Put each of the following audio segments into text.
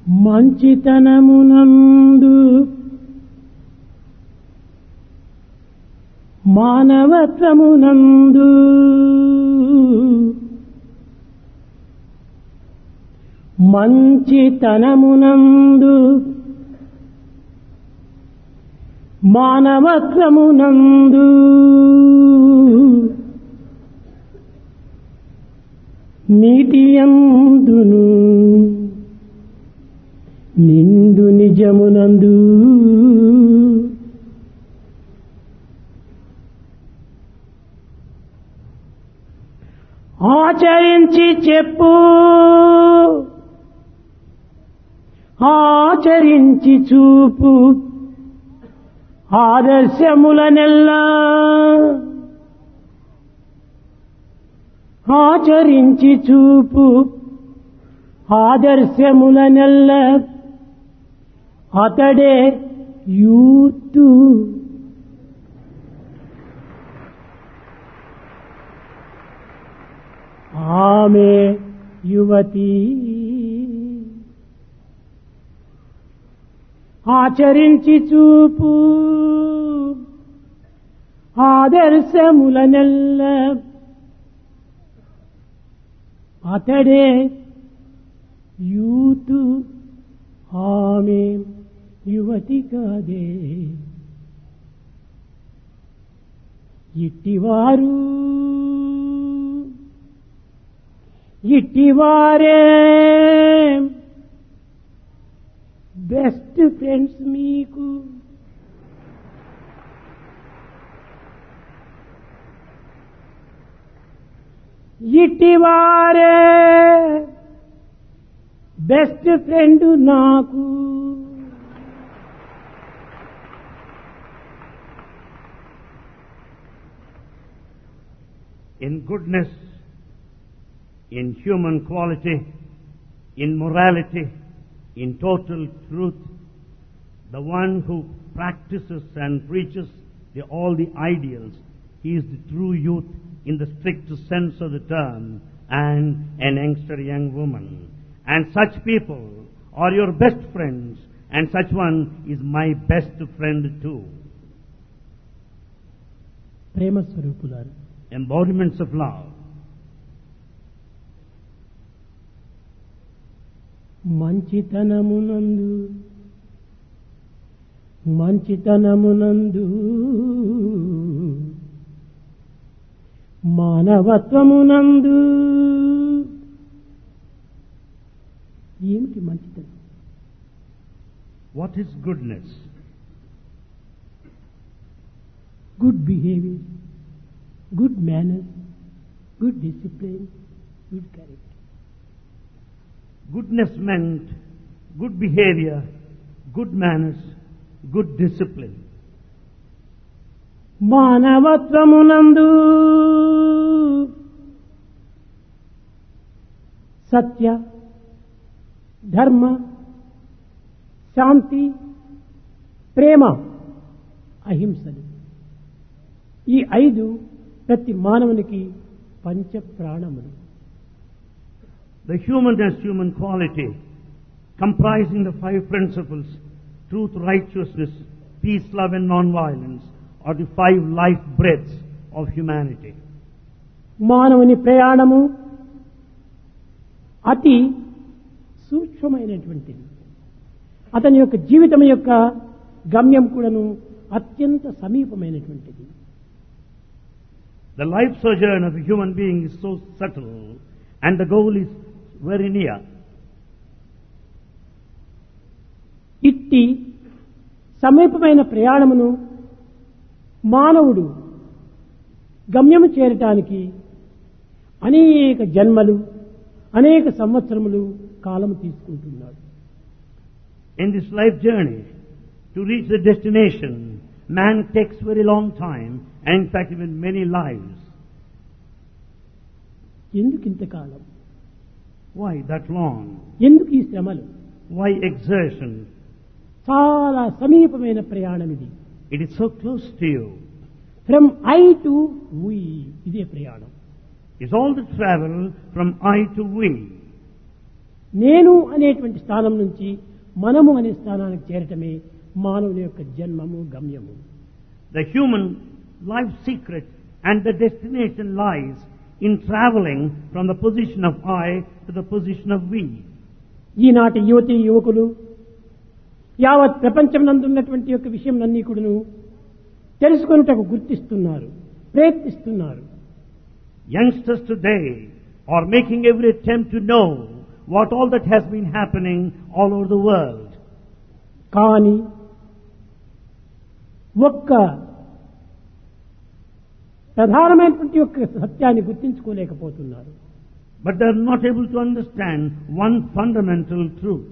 మంచితనమునందు మానవత్వమునందు మంచితనమునందు మానవత్వమునందు నీతియందును నిండు నిజమునందు ఆచరించి చెప్పు ఆచరించి చూపు ఆదర్శములనెల్లా ఆచరించి చూపు ఆదర్శములనెల్లా అతడే యూతు ఆమె యువతి ఆచరించి చూపు ఆదర్శములనెల్ల అతడే యూతు ఆమె యువతి కాదే ఇట్టివారే బెస్ట్ ఫ్రెండ్స్ మీకు ఇట్టివారే బెస్ట్ ఫ్రెండ్ నాకు in goodness, in human quality, in morality, in total truth, the one who practices and preaches all the ideals, he is the true youth in the strict sense of the term, and an youngster young woman. And such people are your best friends, and such one is my best friend too. ప్రేమ స్వరూపులారు, embodiments of love. మంచితనమునందు మంచితనమునందు మానవత్వమునందు ఏమిటి మంచితనం? What is goodness? Good behavior, good manners, good discipline, good character. Goodness meant good behavior, good manners, good discipline. మానవత్వమునందు సత్య, ధర్మ, శాంతి, ప్రేమ, అహింసలు, ఈ 5 ప్రతి మానవునికి పంచ ప్రాణములు. The human quality, comprising the 5 principles, truth, righteousness, peace, love and non-violence, are the 5 life breaths of humanity. మానవుని ప్రయాణము అతి సూక్ష్మమైనటువంటిది. అతని యొక్క జీవితం యొక్క గమ్యం కూడాను అత్యంత సమీపమైనటువంటిది. The life sojourn of a human being is so subtle, and the goal is very near. ఇట్టి సమీపమైన ప్రయాణమును మానవుడు గమ్యము చేరటానికి అనేక జన్మలు, అనేక సంవత్సరములు కాలము తీసుకుంటున్నాడు. In this life journey, to reach the destination, man takes very long time, and in fact even many lives. ఎందుకు ఇంతకాలం? Why that long? ఎందుకు ఈ శ్రమలు? Why exertion? చాలా సమీపమైన ప్రయాణం ఇది. It is so close to you. From I to we, ఇదే ప్రయాణం. It's all the travel from I to we. నేను అనేటువంటి స్థానం నుంచి మనము అనే స్థానానికి చేరటమే మానవుని యొక్క జన్మము గమ్యము. The human life secret and the destination lies in traveling from the position of I to the position of we. ఈనాటి యువతి యువకులు యావత్ ప్రపంచం నందున్నటువంటి యొక్క విషయం అన్నీ కూడాను తెలుసుకొనుటకు గుర్తిస్తున్నారు, ప్రయత్నిస్తున్నారు. Youngsters today are making every attempt to know what all that has been happening all over the world. కానీ ఒక్క ప్రధానమైనటువంటి యొక్క సత్యాన్ని గుర్తించుకోలేకపోతున్నారు. But they are not able to understand one fundamental truth.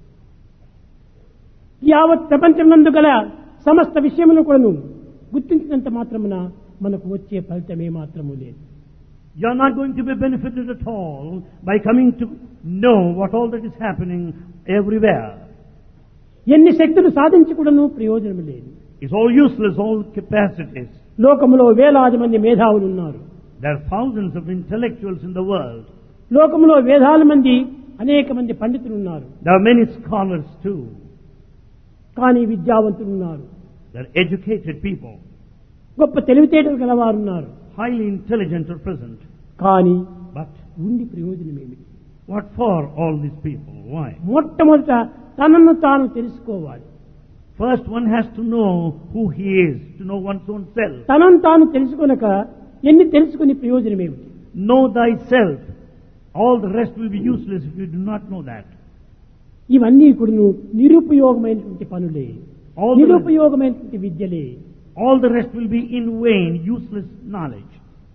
యావత్ ప్రపంచం నందు గల సమస్త విషయములు కూడాను గుర్తించినంత మాత్రమున మనకు వచ్చే ఫలితమే మాత్రము లేదు. You are not going to be benefited at all by coming to know what all that is happening everywhere. ఎన్ని శక్తులు సాధించి కూడాను ప్రయోజనం లేదు. It's all useless, all capacities. లోకములో వేలాది మంది మేధావులు ఉన్నారు. There are thousands of intellectuals in the world. లోకములో వేలాది మంది అనేక మంది పండితులు ఉన్నారు. There are many scholars too. కానీ విద్యావంతులు ఉన్నారు. There are educated people. గొప్ప తెలివితేటలు గలవారు ఉన్నారు. Highly intelligent are present. కానీ But ఉండి ప్రయోజనం ఏమిటి? what for all these people? Why? మొట్టమొదట తనను తాను తెలుసుకోవాలి. First one has to know who he is, to know one's own self. తనను తాను తెలుసుకొనక ఎన్ని తెలుసుకుని ప్రయోజనం ఏమిటి? Know thyself. All the rest will be useless if you do not know that. ఇవన్నీ కూడా నిరుపయోగమైనటువంటి పనులే, All the, నిరుపయోగమైనటువంటి విద్యలే. all the rest will be in vain, useless knowledge.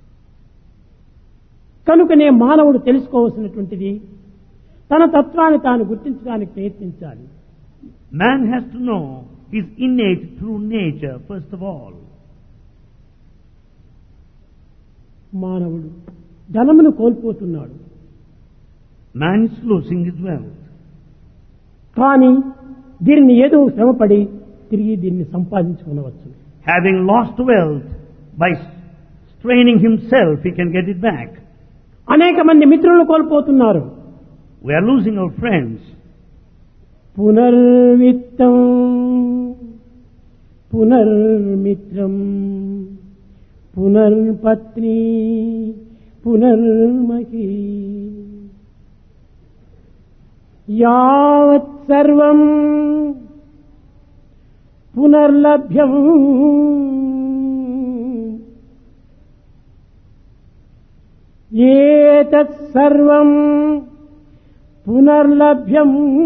కనుకనే మానవుడు తెలుసుకోవాల్సినటువంటిది తన తత్వాన్ని తాను గుర్తించడానికి ప్రయత్నించాలి. Man has to know his innate true nature first of all. మానవుడు ధనమును కోల్పోతున్నాడు. Man is losing his wealth. కానీ దీనిని ఏదో శ్రమపడి తిరిగి దీన్ని సంపాదించుకోవచ్చు. Having lost wealth, by straining himself, he can get it back. అనేక మంది మిత్రులను కోల్పోతున్నారు. We are losing our friends. పునర్విత్తం పునర్మిత్రం పునర్పత్ని పునర్మహీ యావత్ సర్వం పునర్లభ్యం ఏతత్ సర్వం పునర్లభ్యం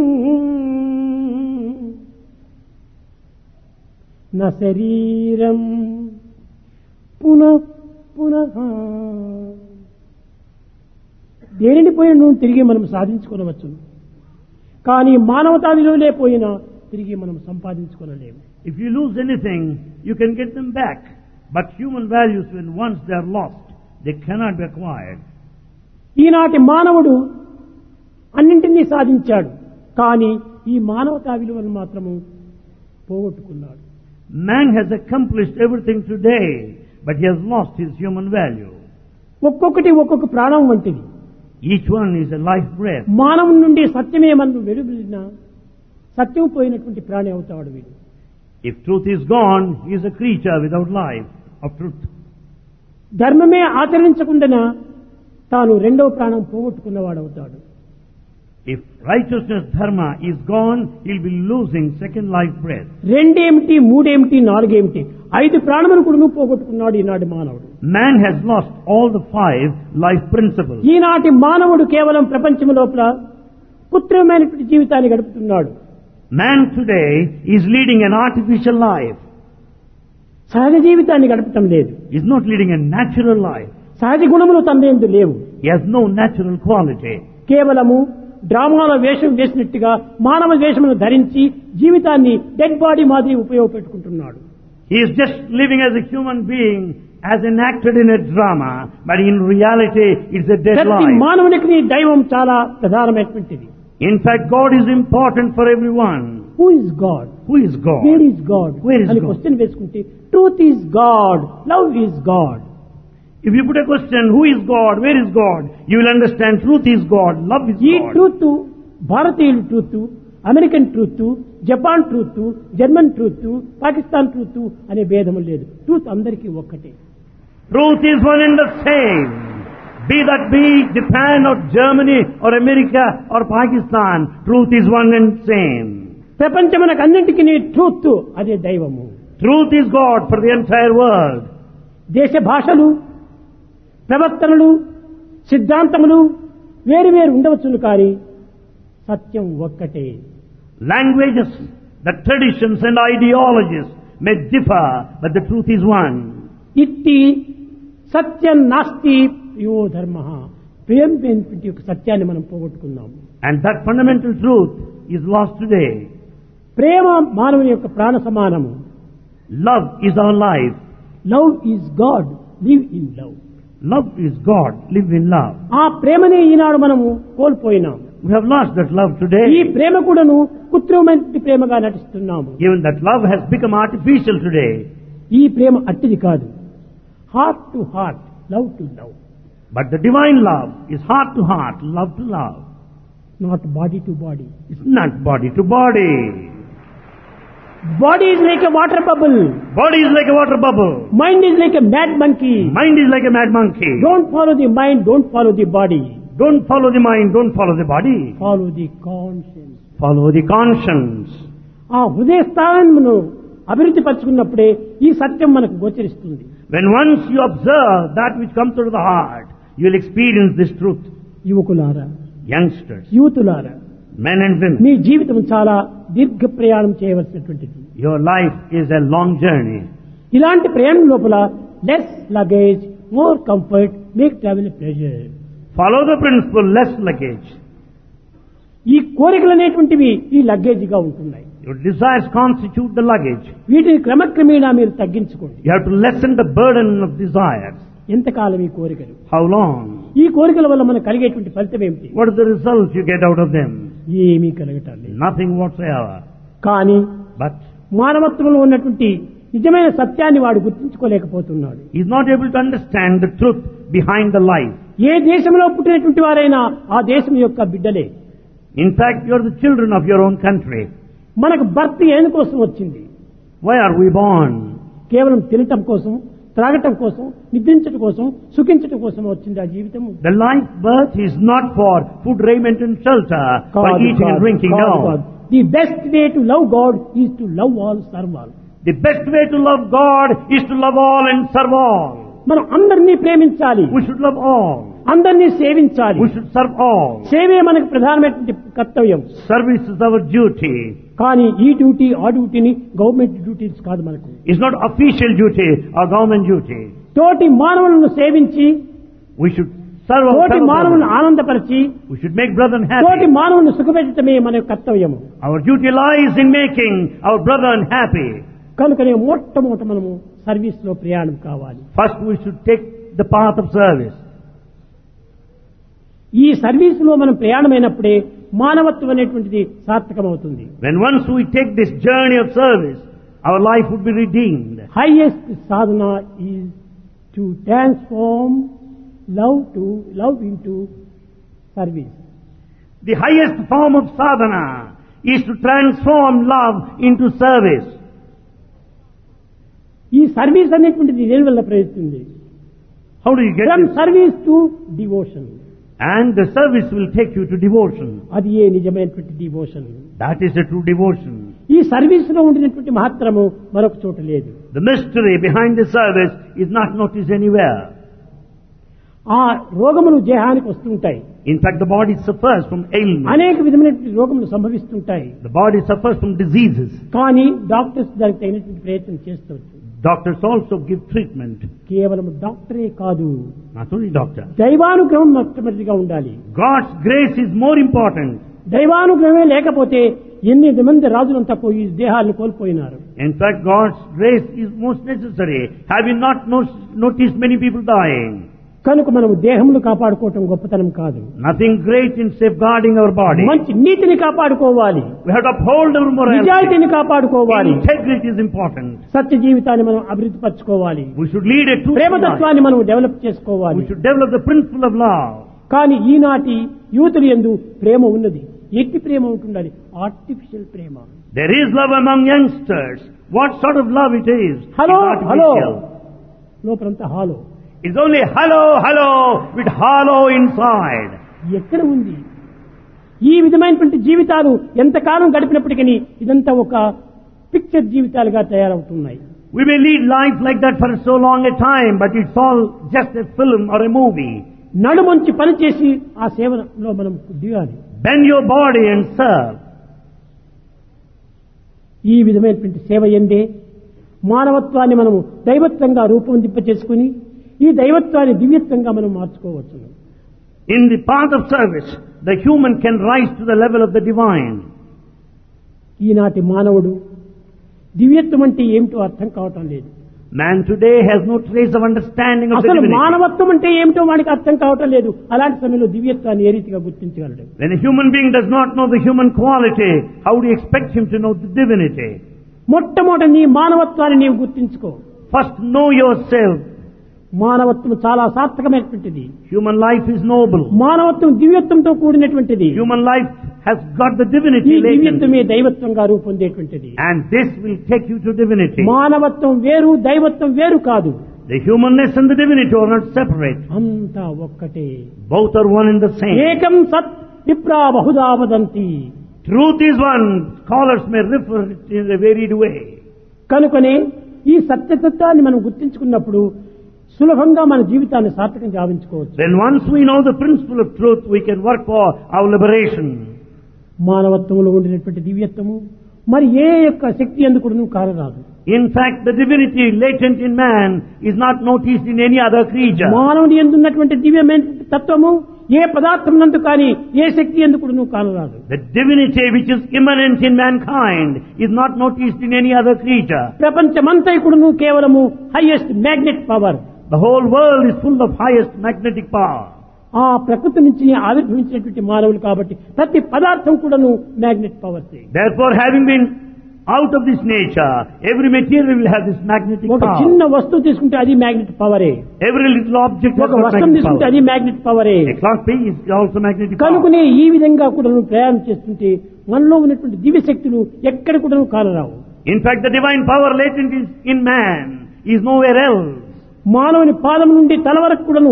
న శరీరం పునః పునః. దేనిని పోయిన నువ్వు తిరిగి మనం సాధించుకోవచ్చు, కానీ మానవతా విలువలే పోయినా తిరిగి మనం సంపాదించుకోలేము. If you lose anything, you can get them back. But human values, when once they are lost, they cannot be acquired. ఈనాటి మానవుడు అన్నింటినీ సాధించాడు, కానీ ఈ మానవతా విలువను మాత్రము పోగొట్టుకున్నాడు. Man has accomplished everything today, but he has lost his human value. ఒక్కొక్కటి ఒక్కొక్క ప్రాణం వంటిది. Each one is a life breath. మానవుని నుండి సత్యమే మనం వెలువడినా సత్యం పోయినటువంటి ప్రాణి అవుతాడు వీడు. If truth is gone, he is a creature without life of truth. ధర్మమే ఆచరించకుండా తాను రెండవ ప్రాణం పోగొట్టుకున్నవాడు అవుతాడు. If righteousness, dharma, is gone, he'll be losing second life breath. రెండేమిటి, మూడేమిటి, నాలుగేమిటి, 5 ప్రాణములు కూడా పోగొట్టుకున్నాడు ఈనాటి మానవుడు. Man has lost all the 5 life principles. ఈనాటి మానవుడు కేవలం ప్రపంచం లోపల కృత్రిమమైనటువంటి జీవితాన్ని గడుపుతున్నాడు. Man today is leading an artificial life. సహజ జీవితాన్ని గడపటం లేదు. He is not leading a natural life. సహజ గుణములు తనయందు లేవు. He has no natural quality. కేవలము డ్రామాల వేషం వేసినట్టుగా మానవ వేషమును ధరించి జీవితాన్ని డెడ్ బాడీ మాదిరి ఉపయోగపెట్టుకుంటున్నాడు. He is just living as a human being, as enacted in a drama, but in reality it's a dead ప్రతి life. మానవునికి దైవం చాలా ప్రధానమైనటువంటిది. In fact, God is important for everyone. Who is God? Who is God? Where is God Where is అని God? Question వేసుకుంటే truth is God, love is God. If you put a question, who is God, where is God, you will understand truth is God, love is ఈ God. Truth భారతీయుల truth, American truth, Japan truth, German truth, Pakistan truth అనే భేదం లేదు. Truth అందరికీ ఒక్కటే. Truth is one and the same. Be that be Japan or Germany or America or Pakistan, truth is one and same. ప్రపంచమునకు అన్నింటికీ truth అదే దైవము. Truth is God for the entire world. దేశ భాషలు, ప్రవర్తనలు, సిద్ధాంతములు వేరు వేరు ఉండవచ్చును, కానీ సత్యం ఒక్కటే. Languages, the traditions and ideologies may differ, but the truth is one. ఇట్టి సత్యం నాస్తి యో ధర్మ. ప్రేమ యొక్క సత్యాన్ని మనం పోగొట్టుకున్నాం. And that fundamental truth is lost today. ప్రేమ మానవుని యొక్క ప్రాణ సమానము. Love is our life. Love is God, live in love. Love is God, live in love. ఆ ప్రేమనే ఈనాడు మనము కోల్పోయినాం. We have lost that love today. ఈ ప్రేమ కూడాను కృత్రిమమైన ప్రేమగా నటిస్తున్నాము. Even that love has become artificial today. ఈ ప్రేమ అట్టిది కాదు. Heart to heart, love to love. But the divine love is heart to heart, love to love. Not body to body. It's not body to body. Body is like a water bubble. Body is like a water bubble. Mind is like a mad monkey. Mind is like a mad monkey. Don't follow the mind, don't follow the body. Don't follow the mind, don't follow the body. Follow the conscience. Follow the conscience. ఆ హృదయ స్థానమును అభివృద్ధి పరుచుకున్నప్పుడే ఈ సత్యం మనకు గోచరిస్తుంది. When once you observe that which comes out of the heart, you will experience this truth. యువకులారా, Youngsters, యూతులారా, men and women, మీ జీవితం చాలా దీర్ఘ ప్రయాణం చేయవలసినటువంటిది. your life is a long journey. ఇలాంటి ప్రయాణం లోపల less luggage, more comfort, make travel pleasure. Follow the principle, less luggage. ఈ కోరికలు అనేటువంటివి ఈ లగేజ్గా ఉంటున్నాయి. Your desires constitute the luggage. వీటిని క్రమక్రమేణా మీరు తగ్గించుకోండి. You have to lessen the burden of desires. ఎంతకాలం ఈ కోరికలు? How long? ఈ కోరికల వల్ల మనకు కలిగేటువంటి ఫలితం ఏమిటి? What is the result you get out of them? ఏమీ కలగటం లేదు. Nothing whatsoever. కానీ But మానవత్వంలో ఉన్నటువంటి నిజమైన సత్యాన్ని వాడు గుర్తించుకోలేకపోతున్నాడు. he is not able to understand the truth behind the life. ఏ దేశంలో పుట్టినటువంటి వారైనా ఆ దేశం యొక్క బిడ్డలే. In fact, you are the children of your own country. మనకు బర్త్ ఎందుకోసం వచ్చింది? Why are we born? కేవలం తినటం కోసం, త్రాగటం కోసం, నిద్రించటం కోసం, సుఖించటం కోసం వచ్చింది ఆ జీవితము. The life birth is not for food, raiment and shelter, for eating and drinking. No. The best way to love God is to love all, serve all. The best way to love God is to love all and serve all. మనం అందరినీ ప్రేమించాలి. We should love all. అందరినీ సేవించాలి. We should serve all. సేవే మనకు ప్రధానమైనటువంటి కర్తవ్యం. Service is our duty. కానీ ఈ డ్యూటీ ఆ డ్యూటీని గవర్నమెంట్ డ్యూటీస్ కాదు మనకు. It's not official duty or government duty. తోటి మానవులను సేవించి, We should serve our తోటి fellow మానవులను brothers. ఆనందపరిచి, We should make brethren తోటి happy. మానవులను సుఖపెట్టడమే మన యొక్క కర్తవ్యము. Our duty lies in making our brethren happy. కనుకనే మొట్టమొదట మనము సర్వీస్ లో ప్రయాణం కావాలి. First we should take the path of service. ఈ సర్వీస్ లో మనం ప్రయాణమైనప్పుడే మానవత్వం అనేటువంటిది సార్థకమవుతుంది. When once we take this journey of service, our life would be redeemed. Highest సాధన is to transform love into service. The highest form of sadhana is to transform love into service. ఈ service అనేటువంటిది దేని వల్ల ప్రయత్నిస్తుంది? How do you get from this? Service to devotion. And the service will take you to devotion. అది ఏ నిజమైనటువంటి devotion. That is a true devotion. ఈ service లో ఉండినటువంటి మహత్తరము మరొక చోట లేదు. The mystery behind the service is not noticed anywhere. ఆ రోగములు దేహానికి వస్తుంటాయి. In fact, the body suffers from ailments. అనేక విధమైనటువంటి రోగములు సంభవిస్తుంటాయి. The body suffers from diseases. కానీ డాక్టర్స్ దానికి తగినటువంటి ప్రయత్నం చేస్తారు. Doctors also give treatment. కేవలం డాక్టరే కాదు, Not only doctor. దైవానుగ్రహం మొట్టమొదటిగా ఉండాలి. God's grace is more important. దైవానుగ్రహమే లేకపోతే ఎన్ని మంది రాజులంతా పోయి దేహాలను కోల్పోయినారు. In fact, God's grace is most necessary. Have you not noticed many people dying? కనుక మనం దేహమును కాపాడుకోవటం గొప్పతనం కాదు. Nothing great in safeguarding our body. మంచి నీతిని కాపాడుకోవాలి. We have to uphold our morality. నిజాయితీని కాపాడుకోవాలి. Integrity is important. సత్య జీవితాన్ని మనం అభివృద్ధి పరచుకోవాలి. We should lead a truthful life. ప్రేమతత్వాన్ని మనం డెవలప్ చేసుకోవాలి. We should develop the principle of love. కానీ ఈనాటి యూతులు యందు ప్రేమ ఉన్నది, ఎట్టి ప్రేమ ఉంటుండాలి? ఆర్టిఫిషియల్ ప్రేమ. There is love among youngsters. What sort of love it is? Hello It's hello, artificial. లోపలంతా hollow. It's only hello, hello with hollow inside. ఎక్కడ ఉంది? ఈ విధమైనటువంటి జీవితాలు ఎంతకాలం గడిపినప్పటికీ ఇదంతా ఒక పిక్చర్ జీవితాలుగా తయారవుతున్నాయి. We may lead life like that for so long a time, but it's all just a film or a movie. నడుమంచి పనిచేసి ఆ సేవలో మనం దిగాలి. Bend your body and serve. ఈ విధమైనటువంటి సేవ ఎందే మానవత్వాన్ని మనము దైవత్వంగా రూపొందింపచేసుకుని ఈ దైవత్వాన్ని దివ్యత్వంగా మనం మార్చుకోవచ్చు. In the path of service, the human can rise to the level of the divine. ఈనాటి మానవుడు దివ్యత్వం అంటే ఏమిటో అర్థం కావటం లేదు. Man today has no trace of understanding of the అసలు divinity. మానవత్వం అంటే ఏమిటో వాడికి అర్థం కావటం లేదు. అలాంటి సమయంలో దివ్యత్వాన్ని ఏ రీతిగా గుర్తించగలడు? When a human being does not know the human quality, how do you expect him to know the divinity? మొట్టమొదటి నీ మానవత్వాన్ని నీవు గుర్తించుకో. First know yourself. మానవత్వం చాలా సార్థకమైనటువంటిది. Human life is noble. మానవత్వం దివ్యత్వంతో కూడినటువంటిది. Human life has got the ఈ divinity latent. దివ్యత్వమే దైవత్వంగా రూపొందేటువంటిది. And this will take you to divinity. మానవత్వం వేరు, దైవత్వం వేరు కాదు. The humanness and the divinity are not separate. అంతా ఒక్కటే. Both are one and the same. ఏకం సత్ విప్రా Bahuda వదంతి. Truth is one. Scholars may refer it in a varied way. కనుకనే ఈ సత్యతత్వాన్ని మనం గుర్తించుకున్నప్పుడు సులభంగా మన జీవితాన్ని సార్థకం గావించుకోవచ్చు. Then once we know the principle of truth, we can work for our liberation. మానవత్వంలో ఉండినటువంటి దివ్యత్వము మరి ఏ యొక్క శక్తి ఎందుకు కానరాదు. In fact, the divinity latent in man is not noticed in any other creature. మానవుని ఎందున్నటువంటి దివ్యమైన తత్వము ఏ పదార్థం నందు కానీ ఏ శక్తి ఎందుకు కానరాదు. The divinity which is immanent in mankind is not noticed in any other creature. ప్రపంచమంతా కూడాను కేవలము highest magnet power. The whole world is full of highest magnetic power. ఆ ప్రకృతి నుంచి ఆవిర్భవించినటువంటి మానవులు కాబట్టి ప్రతి పదార్థం కూడాను magnet power. Therefore, having been out of this nature, every material will have this magnetic ఒక power. చిన్న వస్తువు తీసుకుంటే అది మ్యాగ్నెట్ పవరే. Every little object has ఒక got వస్తువు magnetic తీసుకుంటే power. అది మ్యాగ్నెట్ పవరే. A clock piece is also magnetic power. కనుకనే ఈ విధంగా కూడా ప్రయాణం చేస్తుంటే మనలో ఉన్నటువంటి దివ్య శక్తులు ఎక్కడ కూడా కానరావు. In fact, the divine power latent is in man is nowhere else. మానవుని పాదం నుండి తల వరకు కూడాను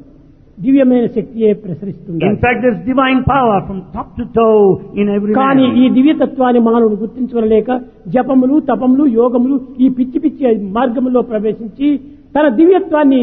దివ్యమైన శక్తియే ప్రసరిస్తుంది. In fact, there's divine power from top to toe in every కానీ man. ఈ దివ్యతత్వాన్ని మానవుడు గుర్తించలేక జపములు తపములు యోగములు ఈ పిచ్చి పిచ్చి మార్గములో ప్రవేశించి తన దివ్యత్వాన్ని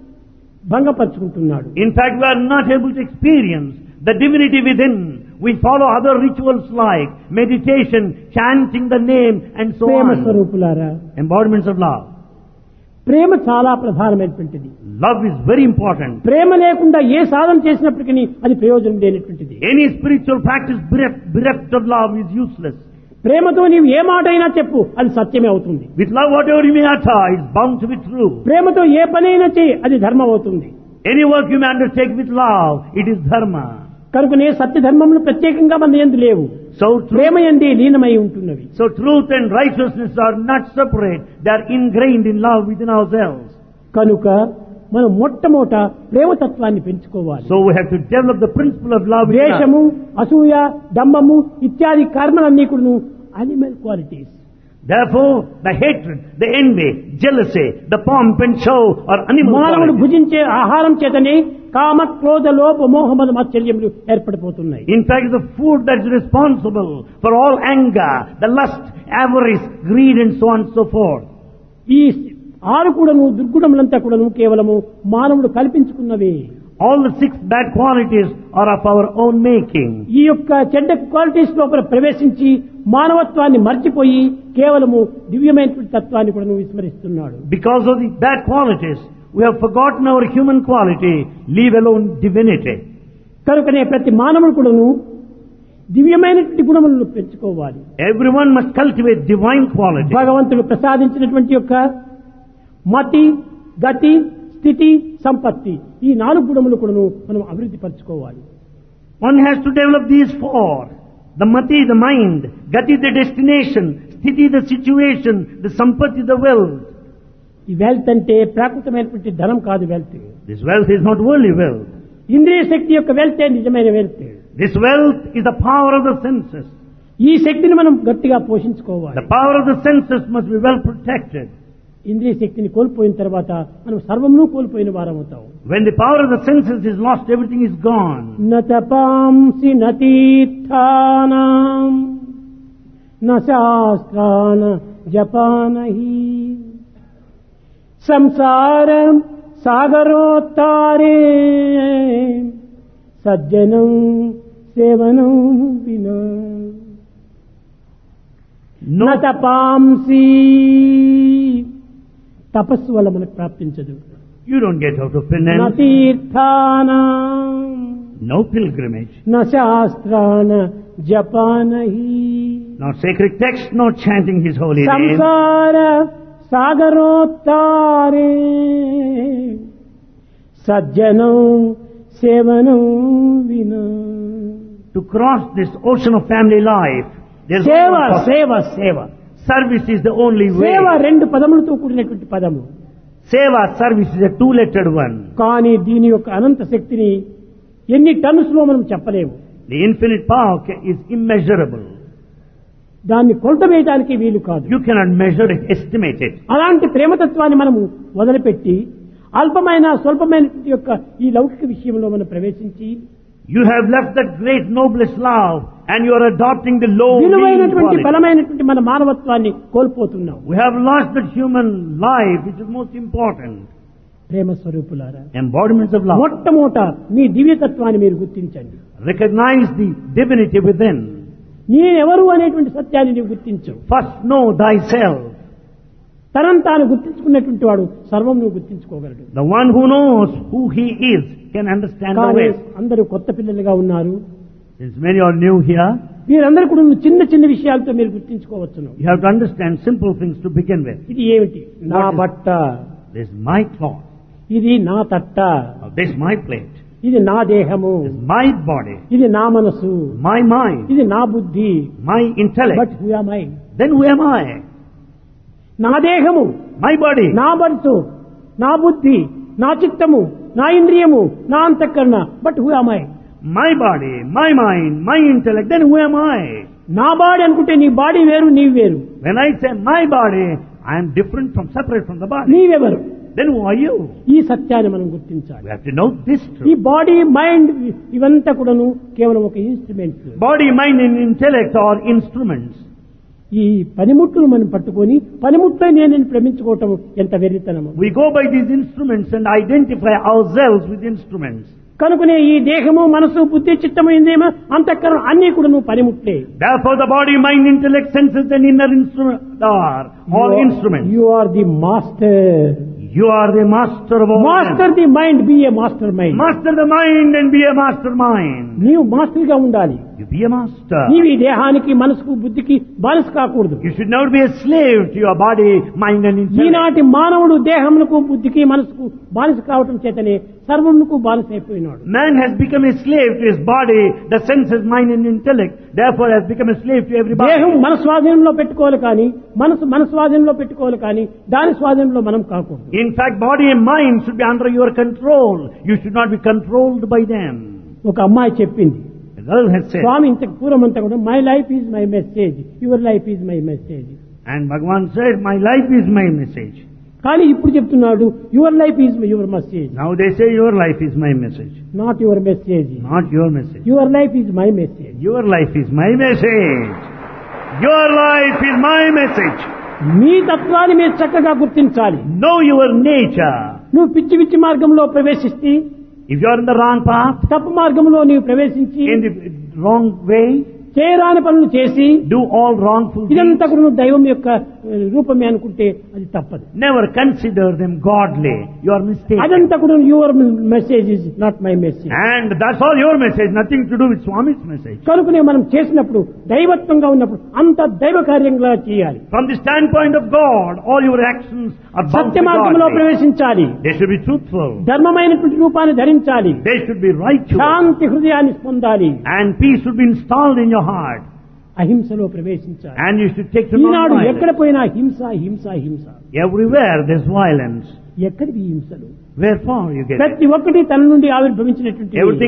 భంగపరుచుకుంటున్నాడు. In fact, we are not able to experience the divinity within. We follow other rituals like meditation, chanting the name and so Prema on. స్వరూపులారా, Embodiments of love. ప్రేమ చాలా ప్రధానమైనటువంటిది. Love is very important. ప్రేమ లేకుండా ఏ సాధన చేసినప్పటికీ అది ప్రయోజనం లేనటువంటిది. Any spiritual practice bereft of love is useless. ప్రేమతో నీవు ఏ మాట అయినా చెప్పు, అది సత్యమే అవుతుంది. With love, whatever you may utter is bound to be true. ప్రేమతో ఏ పనైనా చేయి, అది ధర్మం అవుతుంది. Any work you may undertake with love, it is dharma. కనుకనే సత్య ధర్మములు ప్రత్యేకంగా మన యందు లేవు. So ప్రేమ యందే లీనమై ఉంటున్నవి. So truth and righteousness are not separate. They are ingrained in love within ourselves. కనుక మనం మొట్టమొదట ప్రేమతత్వాన్ని పెంచుకోవాలి. So we have to develop the principle of love within us. ద్వేషము, అసూయ, డంబము ఇత్యాది కర్మలన్నీ కూడా animal qualities. Therefore, the hatred, the envy, jealousy, the pomp and show are animal మానవుడు qualities. భుజించే ఆహారం చేతనే కామ క్రోధ లోభ మోహమద మాత్సర్యములు ఏర్పడిపోతున్నాయి. In fact, the food that is responsible for all anger, the lust, avarice, greed and so on and so forth. ఈ ఆరు కూడాను దుర్గుణములంతా కూడాను కేవలము మానవుడు కల్పించుకున్నవే. All the 6 bad qualities are of our own making. ఈ యొక్క చెడ్డ క్వాలిటీస్ లోపల ప్రవేశించి మానవత్వాన్ని మర్చిపోయి కేవలము దివ్యమైనటువంటి తత్వాన్ని కూడా విస్మరిస్తున్నాడు. Because of the bad qualities, we have forgotten our human quality, leave alone divinity. కనుకనే ప్రతి మానవుడు కూడాను దివ్యమైనటువంటి గుణములను పెంచుకోవాలి. Everyone must cultivate divine quality. భగవంతుడు ప్రసాదించినటువంటి యొక్క మతి, గతి, స్థితి, సంపత్తి ఈ 4 గుణములు కూడాను మనం అభివృద్ధి పరచుకోవాలి. One has to develop these 4. The mati, the mind, gati, the destination, sthiti, the situation, the sampati, the wealth. ఈ వెల్త్ అంటే ప్రాకృతమైనటువంటి ధనం కాదు. Wealth This wealth is not worldly wealth. ఇంద్రియ శక్తి యొక్క వెల్తే నిజమైన wealth. This wealth is the power of the senses. ఈ శక్తిని మనం గట్టిగా పోషించుకోవాలి. The power of the senses must be well protected. ఇంద్రియ శక్తిని కోల్పోయిన తర్వాత మనం సర్వమును కోల్పోయిన వారం అవుతాం. When the power of the senses is lost, everything is gone. నతపాంసి నతీర్థానాం నశాస్త్రాన జపానహి సంసారం సాగరోత్తారే సజ్జనం సేవనం వినా నతపాంసి తపస్సు వల్ల మనకు ప్రాప్తించదు. You don't get out of penance. నతీర్థానాం No pilgrimage. నశాస్త్రాన జపానహి Not sacred text, not chanting his holy name. సంసార సాగరోత్తారే సజ్జనం సేవనం వినా To cross this ocean of family life, there's సేవ no సేవ సేవ service is the only way. సేవ రెండు పదములతో కూడినటువంటి పదము. Seva, service is a two-lettered one. కానీ దీని యొక్క అనంత శక్తిని ఎన్ని టన్స్ లో మనం చెప్పలేము. The infinite power is immeasurable. దాన్ని కొలత వేయడానికి వీలు కాదు. You cannot measure it, estimate it. అలాంటి ప్రేమతత్వాన్ని మనము వదిలిపెట్టి అల్పమైన స్వల్పమైన యొక్క ఈ లౌకిక విషయంలో మనం ప్రవేశించి You have left that great noblest love and you are adopting the low విలువైనటువంటి quality. బలమైనటువంటి మన మానవత్వాన్ని కోల్పోతున్నాం. We have lost that human life which is most important. ప్రేమ స్వరూపులారా, Embodiments of love. మొట్టమొదట మీ దివ్యతత్వాన్ని మీరు గుర్తించండి. Recognize the divinity within. నేనెవరు అనేటువంటి సత్యాన్ని నీవు గుర్తించు. First know thyself. తనను తాను గుర్తించుకున్నటువంటి వాడు సర్వం నువ్వు గుర్తించుకోగలడు. The one who knows who he is can understand the కానీ rest. అందరూ కొత్త పిల్లలుగా ఉన్నారు. Since many are new here, మీరందరూ కూడా చిన్న చిన్న విషయాలతో మీరు గుర్తించుకోవచ్చును. you have to understand simple things to begin with. ఇది ఏమిటి? నా బట్ట, This is my cloth. ఇది నా తట్ట, This is my plate. ఇది నా దేహము, This is my body. ఇది నా మనసు, My mind. ఇది నా బుద్ధి. My intellect. But who am I? Then who am I? నా దేహము, My body. నా మనసు, నా బుద్ధి, నా చిత్తము, నా ఇంద్రియము, నా అంతఃకరణ. But who am I? My body, my mind, my intellect. Then who am I? నా బాడీ అనుకుంటే నీ బాడీ వేరు, నీవు వేరు. When I say my body, I am different from, separate from the body. నీవెవరు? Then who are you? ఈ సత్యాన్ని మనం గుర్తించాలి. We have to know this ఈ truth. బాడీ మైండ్ ఇవంతా కూడాను కేవలం ఒక instrument. Body, mind and intellect are instruments. ఈ పనిముట్లు మనం పట్టుకొని పనిముట్లే నేను ప్రేమించుకోవటం ఎంత వెర్రితనము. We go by these instruments and identify ourselves with instruments. కనుకనే ఈ దేహము మనసు బుద్ధి చిత్తము ఇంద్రియము అంతఃకరణ అన్ని కూడా నువ్వు పనిముట్లే. Therefore the body, mind, intellect, senses and inner instrument are all instruments. You are the master. You are the master of all. Master the mind, be a master mind. Master the mind and be a mastermind. నీవు master గా ఉండాలి. You be a master. నీవు ఈ దేహానికి మనసుకు బుద్ధికి బానిస కాకూడదు. You should never be a slave to your body, mind and intellect. ఈనాటి మానవుడు దేహమునకు బుద్ధికి మనసుకు బానిస కావటం చేతనే సర్వమునకు బానిస అయిపోయినాడు. Man has become a slave to his body, the senses, mind and intellect. Therefore has become a slave to everybody. దేహం మన స్వాధీనంలో పెట్టుకోవాలి కానీ మనసు మన స్వాధీనంలో పెట్టుకోవాలి కానీ దాని స్వాధీనంలో మనం కాకూడదు. In fact, body and mind should be under your control. You should not be controlled by them. ఒక అమ్మాయి చెప్పింది, The girl has said, స్వామి ఇంతకు పూర్వమంతా కూడా my life is my message, your life is my message. and Bhagavan said, my life is my message. కానీ ఇప్పుడు చెప్తున్నాడు your life is your message. Now they say your life is my message. Not your message, Not your message. Your life is my message. Your life is my message. Your life is my message. మీ తత్వాన్ని మీరు చక్కగా గుర్తించాలి. Know your nature. నువ్వు పిచ్చి పిచ్చి మార్గంలో ప్రవేశిస్తే, If you are in the wrong path, తప్పు మార్గంలో నీవు ప్రవేశించి in the wrong way, చేయరాని పనులు చేసి do all wrongful things, ఇదంతా కూడా నువ్వు దైవం యొక్క రూపమే అనుకుంటే అది తప్పదు. never consider them godly. You are mistaken. అదంతా కూడా your message is not my message. And that's all your message, nothing to do with Swami's message. కనుకనే మనం చేసినప్పుడు దైవత్వంగా ఉన్నప్పుడు అంత దైవ కార్యంగా చేయాలి. From the standpoint of God, all your actions are bound Satya to మార్గంలో godly. ప్రవేశించాలి. They should be truthful. ధర్మమైనటువంటి రూపాన్ని ధరించాలి. They should be righteous. శాంతి హృదయాన్ని పొందాలి. And peace should be installed in your heart. అహింసలో ప్రవేశించాలి. And you should take to Eenadu non-violence. ఎక్కడ పోయినా హింస హింస హింస. Everywhere there's violence. ఎక్కడివి హింసలు? Wherefore you get it? ప్రతి ఒక్కటి తన నుండి ఆవిర్భవించినటువంటి Everything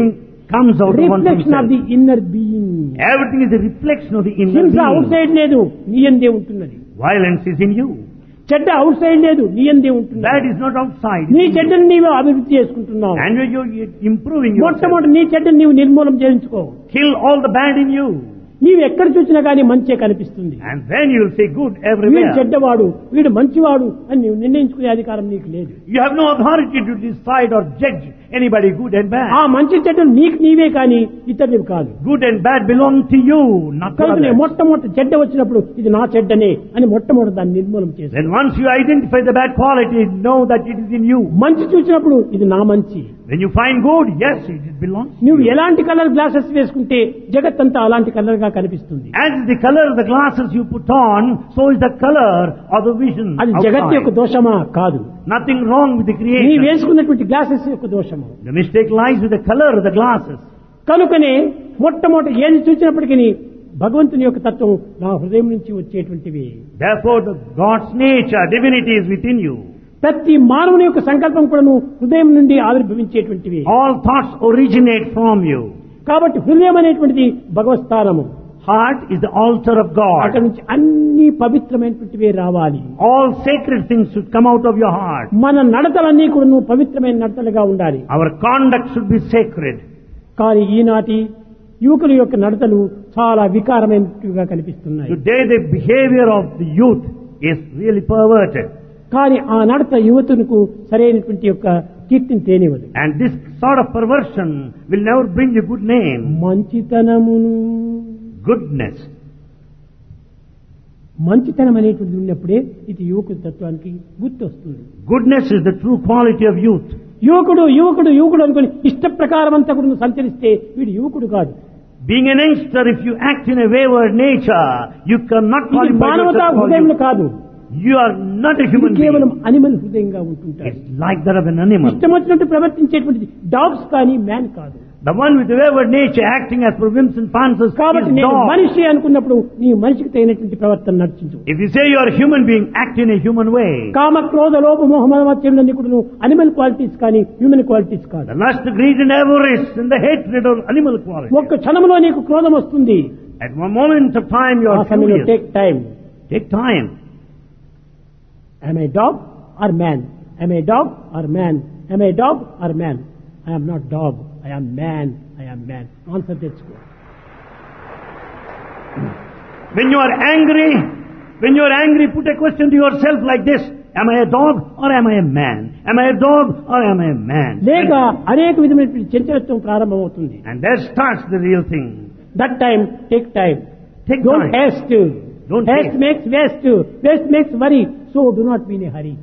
comes out of one's reflection of the self. Inner being. Everything is a reflection of the inner హింస అవుట్ being. సైడ్ లేదు, నీ యందే ఉంటున్నది. Violence is in you. చెడ్డ అవుట్ సైడ్ లేదు, నీ యందే ఉంటున్నది. That is not outside. నీ it's in you. చెడ్డను నీవు అభివృద్ధి చేసుకుంటున్నావు. And you're improving yourself. మొట్టమొదటి నీ చెడ్డను నీవు నిర్మూలన చేయించుకో. Kill all the bad in you. నీవు ఎక్కడ చూసినా కానీ మంచే కనిపిస్తుంది. And then you'll say good వీడు everywhere. చెడ్డవాడు, వీడు మంచివాడు అని నీవు నిర్ణయించుకునే అధికారం నీకు లేదు. You have no authority to decide or judge anybody good and ఆ bad. మంచి చెడ్డలు నీకు నీవే కానీ ఇతరులు కాదు. Good and bad belong to you, not to కనుక others. మొట్టమొదటి చెడ్డ వచ్చినప్పుడు ఇది నా చెడ్డనే అని మొట్టమొదటి దాన్ని నిర్మూలన చేసి, Then once you identify the bad quality, know that it is in you. మంచి చూసినప్పుడు ఇది నా మంచి. When you find good, yes, it belongs to నువ్వు you. ఎలాంటి కలర్ గ్లాసెస్ వేసుకుంటే జగత్తంతా అలాంటి కలర్ గా కనిపిస్తుంది. As the color of the glasses you put on, so is the color of the vision అది జగత్ యొక్క outside. దోషమా కాదు, Nothing wrong with the నీ creation. వేసుకున్నటువంటి గ్లాసెస్ యొక్క దోషము. The mistake lies with the color of the glasses. కనుకనే మొట్టమొదటి ఏది చూసినప్పటికీ భగవంతుని యొక్క తత్వం నా హృదయం నుంచి వచ్చేటువంటివి. Therefore, God's nature, divinity is within you. ప్రతి మానవుని యొక్క సంకల్పం కూడాను హృదయం నుండి ఆవిర్భవించేటువంటివి. All thoughts originate from you. కాబట్టి హృదయం అనేటువంటిది భగవత్ స్థానము. Heart is the altar of అక్కడ God. నుంచి అన్ని పవిత్రమైనటువంటివే రావాలి. All sacred things should come out of your heart. మన నడతలన్నీ కూడాను పవిత్రమైన నడతలుగా ఉండాలి. Our conduct should be sacred. కానీ ఈనాటి యువకుల యొక్క నడతలు చాలా వికారమైనట్టుగా కనిపిస్తున్నాయి. Today the behavior of the youth is really perverted. కానీ ఆ నడత యువతులకు సరైనటువంటి యొక్క కీర్తిని తేనివ్వదు. And this sort of perversion will never bring you good name. మంచితనమును, Goodness. మంచితనం అనేటువంటిది ఉన్నప్పుడే ఇది యువకుల తత్వానికి గుర్తు వస్తుంది. Goodness is the true quality of youth. యువకుడు యువకుడు యువకుడు అనుకుని ఇష్ట ప్రకారం అంతా కూడా నువ్వు సంచరిస్తే వీడు యువకుడు కాదు. Being an youngster, if you act in a wayward nature, you cannot ఇది qualify మానవతా yourself for హృదయంలో youth. కాదు, You are not a ఇది human కేవలం being. అనిమల్ హృదయంగా ఉంటుంటారు. It's like that of an animal. ఇష్టం వచ్చినట్టు ప్రవర్తించేటువంటిది డాగ్స్ కానీ మ్యాన్ కాదు. The one with the wayward nature acting as per whims and fancies కాబట్టి is నేను dog. మనిషి అనుకున్నప్పుడు నీ మనిషికి తగినటువంటి ప్రవర్తన నడిచించు. If you say you are a human being, act in a human way. కామ క్రోధ లోభ మోహ మదమత్సర్యాలన్నీ కూడా అనిమల్ క్వాలిటీస్ కానీ హ్యూమన్ క్వాలిటీస్ కాదు. The lust, greed and avarice and the hatred are animal qualities. ఒక్క క్షణంలో నీకు క్రోధం వస్తుంది. At one moment of time you ఆ are సమయంలో furious. Take time. Take time. Am I dog or man? Am I dog or man? Am I dog or man? I am not dog. I am man. I am man. Answer that. When you are angry, put a question to yourself like this. Am I a dog or am I a man? Am I a dog or am I a man? లేక అనేక విధమైనటువంటి చంచలత్వం ప్రారంభమవుతుంది. And there starts the real thing. That time, take time. Take Don't time. haste. Don't Haste haste. makes waste. Waste makes worry. So do not be in a hurry.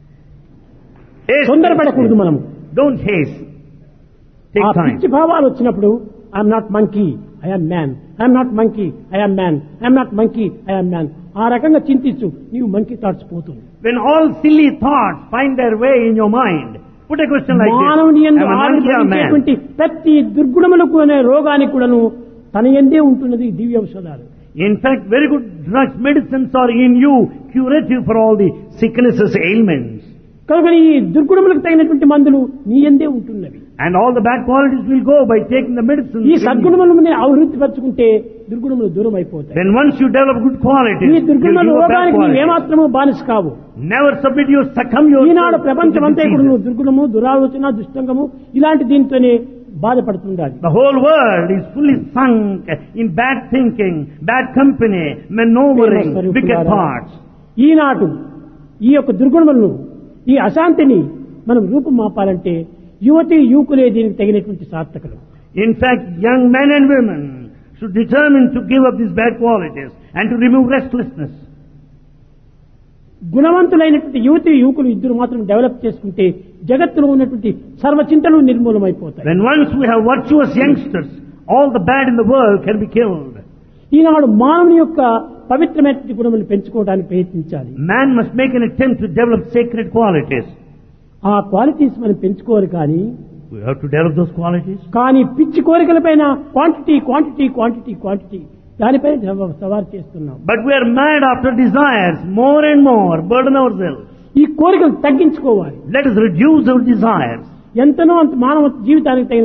Haste. తొందరపడకూడదు మనము. Don't haste. ఆ Take time. పిచ్చి భావాలు వచ్చినప్పుడు I'm not monkey, I'm man. I'm not monkey, I'm man. I'm not monkey, I'm man. ఆ రకంగా చింతించు, నీవు monkey thoughts పోతుంది. When all silly thoughts find their way in your mind, put a question like this. మానవుని యందు Am I a monkey or man? ఆవిర్భవించేటువంటి ప్రతి దుర్గుణములకు అనే రోగానికి కూడాను తన యందే ఉంటున్నది దివ్య ఔషధాలు. In fact, very good drugs, medicines are in you, curative for all the sicknesses, ailments. కనుక ఈ దుర్గుణములకు తగినటువంటి మందులు నీ యందే ఉంటున్నవి. And all the bad qualities will go by taking the medicine. ఈ సద్గుణములను అభివృద్ధి పరచుకుంటే దుర్గుణములు దూరం అయిపోతాయి. Then once you develop good qualities, ఈ you'll దుర్గుణ give up bad రోగానికి నీవు qualities. ఏమాత్రము బానిస కావు. Never submit you, succumb Eenadu yourself ప్రపంచం to అంతా the కూడా diseases. దుర్గుణము, దురాలోచన, దుష్టంగము ఇలాంటి దీంతోనే బాధపడుతుండాలి. The whole world is fully sunk in bad thinking, bad company, maneuvering, wicked thoughts. ఈనాడు ఈ యొక్క దుర్గుణములను, ఈ అశాంతిని మనం రూపం మాపాలంటే యువతి యువకులే దీనికి తగినటువంటి సార్థకులు. In fact, young men and women should determine to give up these bad qualities and to remove restlessness. గుణవంతులైనటువంటి యువతి యువకులు ఇద్దరు మాత్రం డెవలప్ చేసుకుంటే జగత్తులో ఉన్నటువంటి సర్వచింతలు నిర్మూలమైపోతాయి. When once we have virtuous youngsters, all the bad in the world can be killed. ఈనాడు మానవుని యొక్క పవిత్రమైనటువంటి గుణములు పెంచుకోవడానికి ప్రయత్నించాలి. Man must make an attempt to develop sacred qualities. ఆ క్వాలిటీస్ మనం పెంచుకోవాలి కానీ We have to develop those qualities. కానీ పిచ్చి కోరికలపైన క్వాంటిటీ క్వాంటిటీ క్వాంటిటీ క్వాంటిటీ దానిపైన సవారు చేస్తున్నాం. But we are mad after desires, more and more, burden ourselves. ఈ కోరికలు తగ్గించుకోవాలి. Let us reduce our desires. ఎంతనో అంత మానవ జీవితానికి తగినంత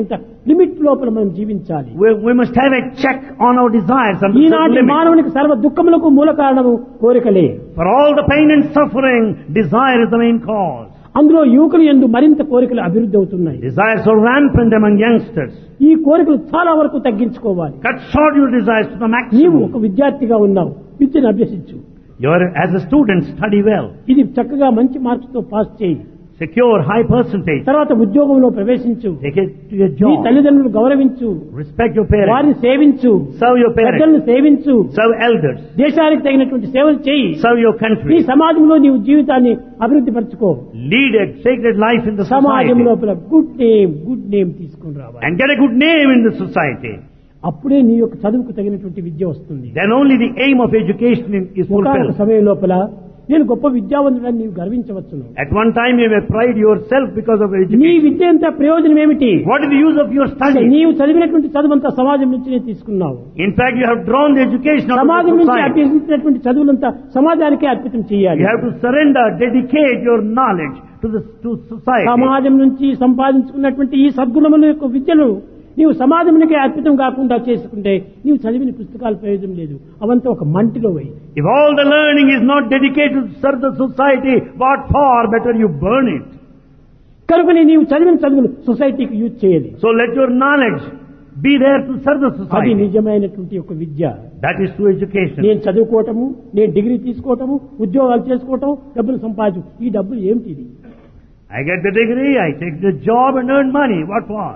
లిమిట్ లోపల మనం జీవించాలి. We must have a check on our desires and ఈనాటి మానవునికి సర్వ దుఃఖములకు మూల కారణము కోరికలే. For all the pain and suffering, desire is the main cause. అందులో యువకులు యందు మరింత కోరికలు అభివృద్ధి అవుతున్నాయి. Desires are rampant among youngsters. ఈ కోరికలు చాలా వరకు తగ్గించుకోవాలి. Cut short your desires to the నీవు maximum. ఒక విద్యార్థిగా ఉన్నావు, విద్యను అభ్యసించు. You are, as a student, study well. ఇది చక్కగా మంచి మార్క్స్ తో పాస్ చేయి. Secure high percentage. తర్వాత ఉద్యోగంలో ప్రవేశించు. Take it to your నీ job. తల్లిదండ్రులు గౌరవించు. Respect your parents. వారిని సేవించు. Serve your parents. పెద్దలను సేవించు. Serve elders. దేశానికి తగినటువంటి సేవలు చేయి. Serve your నీ country. సమాజంలో నీవు జీవితాన్ని అభివృద్ధి పరచుకో. Lead a sacred life in the సమాజం society. లోపల గుడ్ నేమ్ తీసుకుని రావాలి. And get a good name in the society. అప్పుడే నీ యొక్క చదువుకు తగినటువంటి విద్య వస్తుంది. Then only the aim of education is ఒకనొక fulfilled. సమయం లోపల నేను గొప్ప విద్యావంతుడని నీవు గర్వించవచ్చును. At one time you may pride yourself because of your నీ education. విద్య అంతా ప్రయోజనం ఏమిటి? What is the use of your study? నీవు చదివినటువంటి చదువంతా సమాజం నుంచినే తీసుకున్నావు. In fact, you have drawn the education of సమాజం the నుంచి society. అభ్యసించినటువంటి చదువులంతా సమాజానికే అర్పితం చేయాలి. You have to surrender, dedicate your knowledge to society. సమాజం నుంచి సంపాదించుకున్నటువంటి ఈ సద్గుణముల యొక్క విద్యను నీవు సమాజానికి అర్పితం కాకుండా చేసుకుంటే నీవు చదివిన పుస్తకాల ప్రయోజనం లేదు. అవంతా ఒక మంటిలో పోయి. If all the learning is not dedicated to serve the society, what for? Better you burn it. కనుకనే నీవు చదివిన చదువులు సొసైటీకి యూజ్ చేయాలి. So let your knowledge be there to serve the అది society. నిజమైనటువంటి ఒక విద్య. That is true education. నేను చదువుకోవటము, నేను డిగ్రీ తీసుకోవటము, ఉద్యోగాలు చేసుకోవటం, డబ్బులు సంపాదించు. ఈ డబ్బులు ఏమిటి? I get the degree, I take the job and earn money. What for?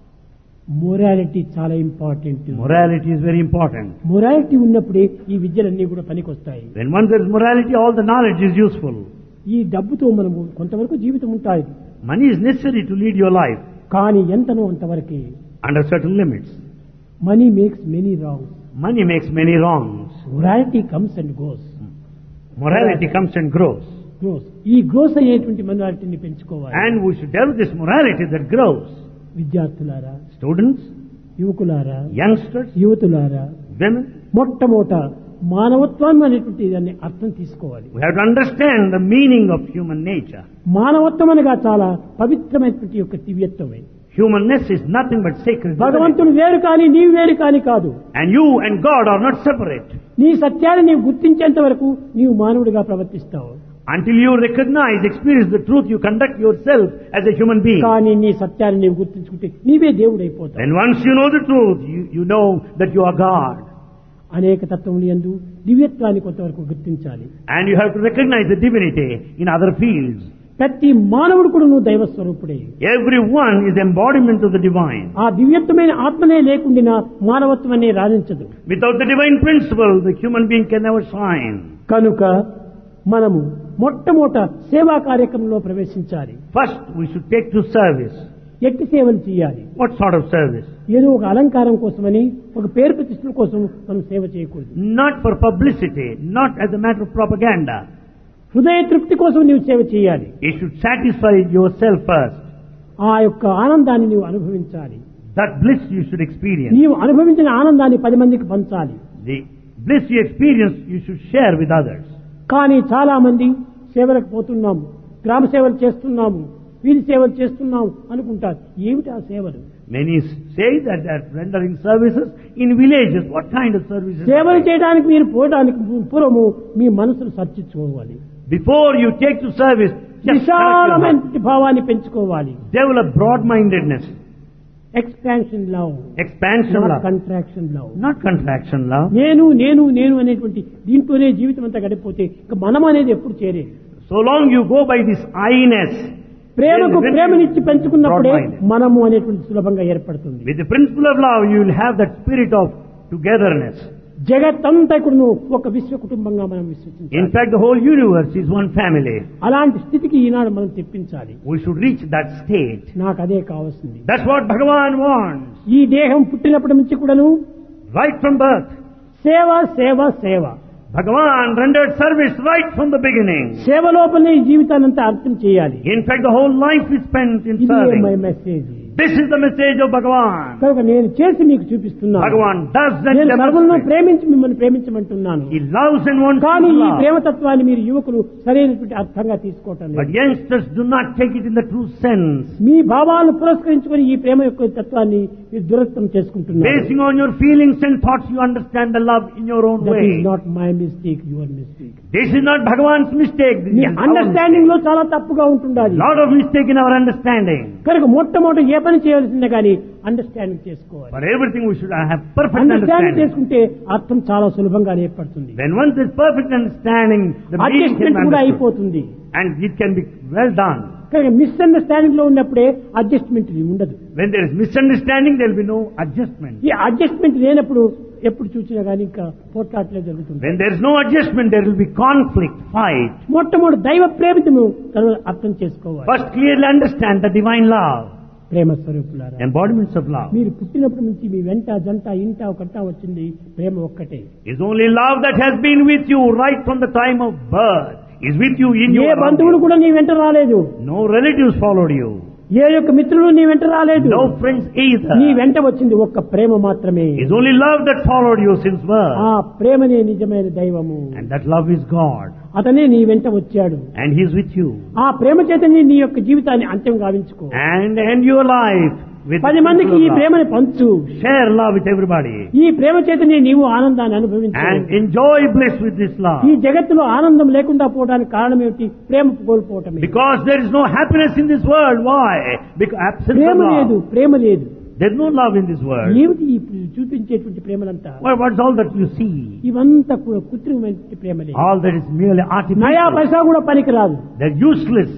Morality చాలా important. Morality is very important. Morality ఉన్నప్పుడే ఈ విద్యలన్నీ కూడా పనికొస్తాయి. When once there is morality, all the knowledge is useful. ఈ డబ్బుతో మనము కొంతవరకు జీవితం ఉంటాయి. Money is necessary to lead your life కానీ ఎంతనో అంతవరకే. under certain limits. Money makes many wrongs. Money makes many wrongs. Morality comes and grows. Morality comes and grows. ఈ గ్రోస్ అయ్యేటువంటి మొరాలిటీని పెంచుకోవాలి. And we should develop this morality that grows. విద్యార్థులారా, Students, యువకులారా, youngsters, యువతులారా, women, మొట్టమొదట మానవత్వాన్ని అనేటువంటి దాన్ని అర్థం తీసుకోవాలి. we have to understand the meaning of human nature. మానవత్వం అనగా చాలా పవిత్రమైనటువంటి యొక్క దివ్యత్వమే. Humanness is nothing but sacred. భగవంతుడు వేరు కానీ నీవు వేరు కానీ కాదు. And you and God are not separate. నీ సత్యాన్ని నీవు గుర్తించేంత వరకు నీవు మానవుడిగా ప్రవర్తిస్తావు. Until you recognize, experience the truth, you conduct yourself as a human being. కానీ నీ సత్యాన్ని నీవు గుర్తించుకుంటే నీవే దేవుడైపోతావు. And once you know the truth, you know that you are God. అనేక తత్వములు యందు దివ్యత్వాన్ని కొంతవరకు గుర్తించాలి. And you have to recognize the divinity in other fields. ప్రతి మానవుడు కూడా నువ్వు దైవ స్వరూపుడే. Everyone is embodiment of the divine. ఆ దివ్యత్వమైన ఆత్మనే లేకుండా మానవత్వం అనే రాణించదు. Without the divine principle, the human being can never shine. కనుక మనము మొట్టమొదట సేవా కార్యక్రమంలో ప్రవేశించాలి. First, we should take to service. ఎట్టి సేవలు చేయాలి. What sort of service? ఏదో ఒక అలంకారం కోసమని, ఒక పేరు ప్రతిష్టల కోసం మనం సేవ చేయకూడదు. Not for publicity, not as a matter of propaganda. హృదయ తృప్తి కోసం నీవు సేవ చేయాలి. You should satisfy yourself first. ఆ యొక్క ఆనందాన్ని నీవు అనుభవించాలి. That bliss you should experience. నీవు అనుభవించిన ఆనందాన్ని 10 మందికి పంచాలి. The bliss you experience, you should share with others. కానీ చాలా మంది సేవలకు పోతున్నాము, గ్రామ సేవలు చేస్తున్నాము, వీధి సేవలు చేస్తున్నాము అనుకుంటారు. ఏమిటి ఆ సేవలు? Many say that they are rendering services in villages. What kind of services? సేవలు చేయడానికి మీరు పోవడానికి పూర్వము మీ మనసును చర్చించుకోవాలి. Before you take to service, just correct your heart. విశాలమైన భావాన్ని పెంచుకోవాలి. Develop broad-mindedness. Expansion love, Expansion love. Contraction love. Not contraction love. నేను నేను నేను అనేటువంటి దీంట్లోనే జీవితం అంతా గడిపోతే ఇక మనం అనేది ఎప్పుడు చేరే. So long you go by this I-ness. ప్రేమకు then ప్రేమనిచ్చి పెంచుకున్నప్పుడే broad-minded. మనము అనేటువంటి సులభంగా ఏర్పడుతుంది. With the principle of love, you will have that spirit of togetherness. జగత్తంతా కూడా ఒక విశ్వ కుటుంబంగా మనం In విశ్వసించాలి. fact, the whole universe is one family. అలాంటి స్థితికి ఈనాడు మనం తెప్పించాలి. We should reach that state. నాకు అదే కావాల్సింది. That's what Bhagavan wants. ఈ దేహం పుట్టినప్పటి నుంచి కూడాను Right from birth. సేవ సేవ సేవ. Bhagavan rendered service right from the beginning. సేవ లోపలనే ఈ జీవితాన్ని అంతా అర్థం చేయాలి. In fact, the whole life is spent in ఇది serving. My message. This is the message of Bhagavan. కనుక నేను చేసి మీకు చూపిస్తున్నాను. Bhagavan does that నేను సర్వులను demonstrate. ప్రేమించి మిమ్మల్ని ప్రేమించమంటున్నాను. He loves and wants కానీ to ఈ love. ప్రేమతత్వాన్ని మీరు యువకులు సరైనటువంటి అర్థంగా తీసుకోవటం But లేదు. youngsters do not take it in the true sense. మీ భావాలను పురస్కరించుకొని ఈ ప్రేమ యొక్క తత్వాన్ని మీరు దురర్థం చేసుకుంటున్నారు. Basing on your feelings and thoughts, you understand the love in your own That way. is not my mistake, your mistake. This is not Bhagavan's mistake. This మీ is our understanding లో mistake. చాలా తప్పుగా ఉంటుండాలి. Lot of mistake in our understanding. కనుక మొట్టమొదటి ఏ పని చేయాల్సిందే కానీ అండర్స్టాండింగ్ చేసుకోవాలి. For everything we should have perfect understanding understanding. చేసుకుంటే అర్థం చాలా సులభంగా ఏర్పడుతుంది. When once there's perfect understanding, the meaning can be adjustment కూడా understood. అయిపోతుంది. And it can be well done. కనుక మిస్అండర్స్టాండింగ్ లో ఉన్నప్పుడే అడ్జస్ట్మెంట్ ఉండదు. When there is misunderstanding, there will be no adjustment. ఈ అడ్జస్ట్మెంట్ లేనప్పుడు ఎప్పుడు చూసినా కానీ ఇంకా పోట్లాట్లే జరుగుతుంది. When there is no adjustment, there will be conflict, fight. మొట్టమొదటి దైవ ప్రేమితము అర్థం చేసుకోవాలి. First clearly understand the divine love, ప్రేమ స్వరూపులారా, embodiments of love. మీరు పుట్టినప్పటి నుంచి మీ వెంట జంట ఇంట ఒకట వచ్చింది ప్రేమ ఒక్కటే. It's only love that has been with you right from the time of birth. Is with you in A your బంధువులు కూడా నీ వెంట రాలేదు. No relatives followed you. ఏ యొక్క మిత్రులు నీ వెంట రాలేదు. No friends either. నీ వెంట వచ్చింది ఒక్క ప్రేమ మాత్రమే. It's only love that followed you since birth. ఆ ప్రేమనే నిజమైన దైవము. And that love is God. అతనే నీ వెంట వచ్చాడు. And He is with you. ఆ ప్రేమ చేతనే నీ యొక్క జీవితాన్ని అంత్యం గావించుకో. And end your life with 10 మందికి ఈ love. ప్రేమని పంచు. Share love with everybody. ఈ ప్రేమ చేతనే నీవు ఆనందాన్ని అనుభవించు. And enjoy bliss with this love. ఈ జగత్తులో ఆనందం లేకుండా పోవడానికి కారణం ఏమిటి? ప్రేమ కోల్పోవటమే. Because there is no happiness in this world. Why? Because absence Prema of లేదు, love. ప్రేమ లేదు. There is no love in this world. ఏమిటి ఇప్పుడు చూపించేటువంటి ప్రేమలంతా? What's all that you see? ఇవంతా కృత్రిమైన ప్రేమలే. All that is merely నయా artificial. పైసా కూడా పనికిరాదు. They're useless.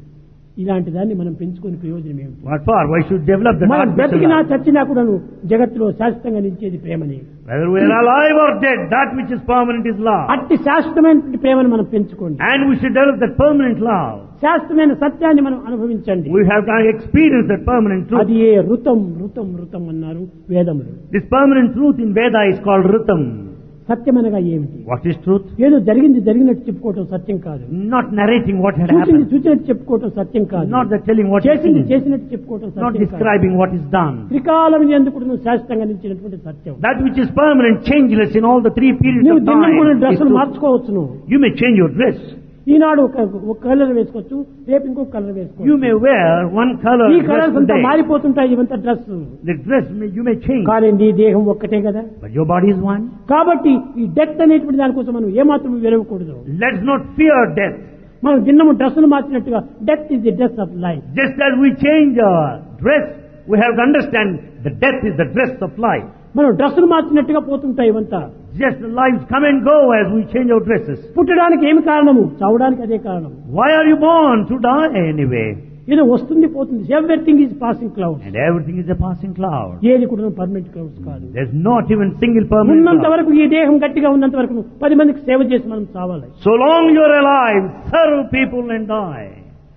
ఇలాంటి దాన్ని మనం పెంచుకునే ప్రయోజనం ఏమిటి? What for? Why should develop that మనం artificial బ్రతికినా love? చచ్చినా కూడా జగత్తులో శాశ్వతంగా నిలిచేది ప్రేమని. Whether we are alive or dead, that which is permanent is love. అట్టి శాశ్వతమైన ప్రేమను మనం పెంచుకోండి. And we should develop that permanent love. శాశ్వతమైన సత్యాన్ని మనం అనుభవించండి. We have to experience that permanent truth. అది ఏ ఋతం ఋతం ఋతం అన్నారు వేదములు. This permanent truth in Veda is called Ritam. సత్యమనగా ఏమిటి? What is truth? ఏదో జరిగినట్టు చెప్పుకోవటం సత్యం కాదు. Not narrating what had చూసినట్టు happened. చూసినట్టు చెప్పుకోవటం సత్యం కాదు. Not that telling what is చేసింది seen. చేసినట్టు చెప్పుకోవటం Not సత్యం కాదు. describing what is done. త్రికాలం ఎందుకు శాశ్వతంగా నిలిచినటువంటి సత్యం. That which is permanent, changeless in all the 3 periods నువ్వు of దినం time. కూడా is డ్రెస్సులు truth. మార్చుకోవచ్చును. You may change your dress. ఈనాడు ఒక కలర్ వేసుకోవచ్చు, రేపు ఇంకొక కలర్ You వేసుకోవచ్చు. may wear one color ఈ dress కలర్స్ అంతా today. మారిపోతుంటాయి. ఇవంతా dress. The dress you may change. కానీ నీ దేహం ఒక్కటే కదా. But your body is one. కాబట్టి ఈ డెత్ అనేటువంటి దానికోసం మనం ఏమాత్రం విరవకూడదు. Let's not fear death. మనం దిన్నము డ్రెస్సులు మార్చినట్టుగా death is the dress of life. Just as we change our dress, we have to understand that death is the dress of life. మనం డ్రెస్సులు మార్చినట్టుగా పోతుంటాయి ఇవంతా. Just the lives come and go as we change our dresses. పుట్టడానికి ఏమి కారణము? చావడానికి అదే కారణం. Why are you born? To die anyway. ఏదో వస్తుంది పోతుంది. Everything is passing clouds. And everything is a passing cloud. ఏది కూడా పర్మనెంట్ క్లౌడ్స్ కాదు. There's not even single permanent ఉన్నంత cloud. వరకు ఈ దేహం గట్టిగా ఉన్నంత వరకు 10 మందికి సేవ చేసి మనం చావాలి. So long you're alive, serve people and die.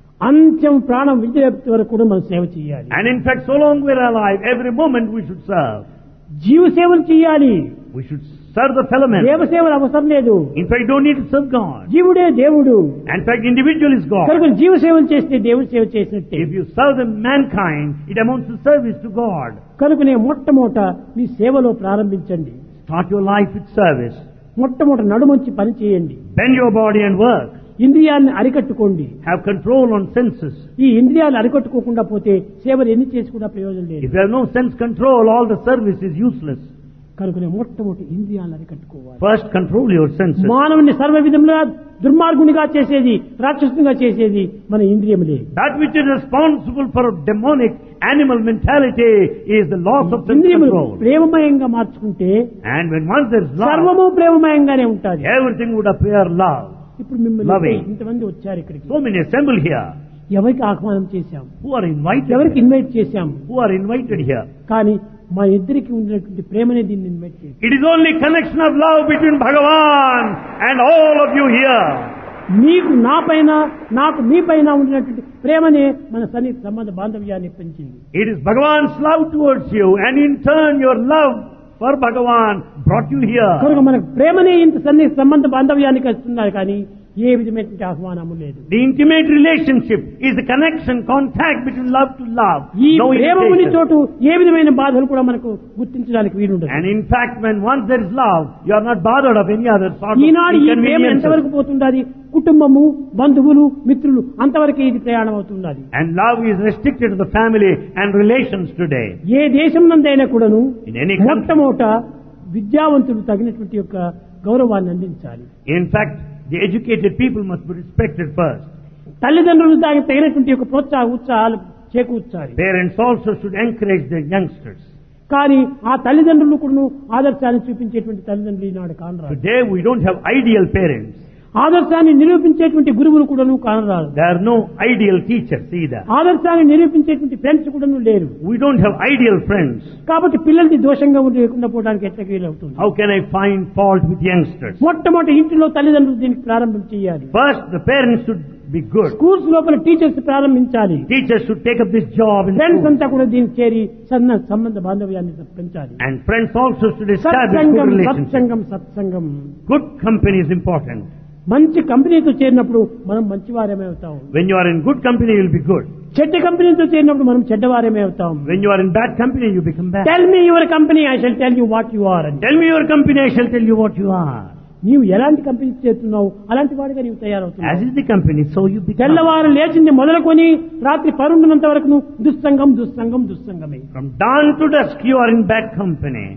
అంత్యం ప్రాణం విడిచేంత వరకు కూడా మనం సేవ చేయాలి. And in fact, so long we're alive, every moment we should serve. జీవ సేవలు చేయాలి. We should serve the fellow man. దేవ సేవలు అవసరం లేదు. In fact, you don't need to serve God. జీవుడే దేవుడు. In fact, individual is God. కనుక జీవ సేవలు చేస్తే దేవుడి సేవ చేసినట్టే. If you serve the mankind, it amounts to service to God. కనుకనే మొట్టమొదట మీ సేవలో ప్రారంభించండి. Start your life with service. మొట్టమొదట నడుమంచి పని చేయండి. Bend your body and work. ఇంద్రియాలను అరికట్టుకోండి. Have control on senses. ఈ ఇంద్రియాలు అరికట్టుకోకుండా పోతే సేవలు ఎన్ని చేసి కూడా ప్రయోజనం లేదు. If you have no sense control, all the service is useless. కనుకనే మొట్టమొదటి ఇంద్రియాలను అరికట్టుకోవాలి. First, control your senses. మానవుని సర్వ విధములుగా దుర్మార్గునిగా చేసేది, రాక్షసునిగా చేసేది మన ఇంద్రియములే. That which is responsible for demonic animal mentality is the loss of sense ఇంద్రియములు control. ప్రేమమయంగా మార్చుకుంటే And when once there is love, సర్వము ప్రేమమయంగానే ఉంటుంది. everything would appear love. ఇప్పుడు మిమ్మల్ని Loving. ఇంతమంది వచ్చారు ఇక్కడికి. So many assemble here. ఎవరికి ఆహ్వానం చేశాం? Who are invited? ఎవరికి ఇన్వైట్ చేశాం? Who are invited here? కానీ మా ఇద్దరికి ఉన్నటువంటి ప్రేమనే దీన్ని ఇన్వైట్ చేశాం. It is only connection of love between Bhagavan and all of you here. మీకు నా పైన నాకు మీ పైన ఉన్నటువంటి ప్రేమనే మన సన్నిహిత సంబంధ బాంధవ్యాన్ని పెంచింది. It is Bhagavan's love towards you, and in turn your love for Bhagavan brought you here. కనుక మనకు ప్రేమనే ఇంత సన్నిహిత సంబంధ బాంధవ్యానికి వస్తున్నారు కానీ ఏ విధమైనటువంటి ఆహ్వానము లేదు. The intimate relationship is the connection, contact between love to love. ఈ No ప్రేమ ఉన్న invitation. చోటు ఏ విధమైన బాధలు కూడా మనకు గుర్తించడానికి వీలుండదు. And in fact, when once there is love, you are not bothered of any other sort of ఈనాడు ఈ ప్రేమ inconveniences. ఎంతవరకు పోతుండాలి? కుటుంబము, బంధువులు, మిత్రులు అంతవరకే ఇది ప్రయాణం అవుతున్నది. And love is restricted to the family and relations today. ఏ దేశం నందైనా కూడాను In any country. మొట్టమొదట విద్యావంతులు తగినటువంటి యొక్క గౌరవాన్ని అందించాలి. In fact, the educated people must be respected first. తల్లిదండ్రులు దానికి తగినటువంటి యొక్క ఉత్సాహాలు చేకూర్చాలి. Parents also should encourage their youngsters. కానీ ఆ తల్లిదండ్రులు కూడా ఆదర్శాన్ని చూపించేటువంటి తల్లిదండ్రులు ఈనాడు కానరాదు. Today we don't have ideal parents. ఆదర్శాన్ని నిరూపించేటువంటి గురువులు కూడాను కానరాదు. There are no ideal teachers either. ఆదర్శాన్ని నిరూపించేటువంటి ఫ్రెండ్స్ కూడాను లేరు. We don't have ideal friends. కాబట్టి పిల్లల్ని దోషంగా లేకుండా పోవడానికి ఎట్లా వీలవుతుంది? How can I find fault with youngsters? మొట్టమొదటి ఇంటిలో తల్లిదండ్రులు దీనికి ప్రారంభం చేయాలి. First, the parents should be good. Schools లోపల టీచర్స్ ప్రారంభించాలి. Teachers should take up this job in friends school. అంతా కూడా దీనికి చేరి సంబంధ బాంధవ్యాన్ని పెంచాలి. And friends also should establish good సత్సంగం relationships. సత్సంగం. Good company is important. మంచి కంపెనీతో చేరినప్పుడు మనం మంచివారమే అవుతాం. When you are in good company, you will be good. చెడ్డ కంపెనీతో చేరినప్పుడు మనం చెడ్డవారమే అవుతాం. When you are in bad company, you become bad. Tell me your company, I shall tell you what you are. Tell me your company, I shall tell you what you are. నీవు ఎలాంటి company చేస్తున్నావు అలాంటి వాడిగా నీవు As తయారవుతున్నావు. is the company, so you become. తెల్లవారు లేచింది మొదలుకొని రాత్రి పరుండునంత వరకు దుస్సంగమే. From dawn to dusk, you are in bad company.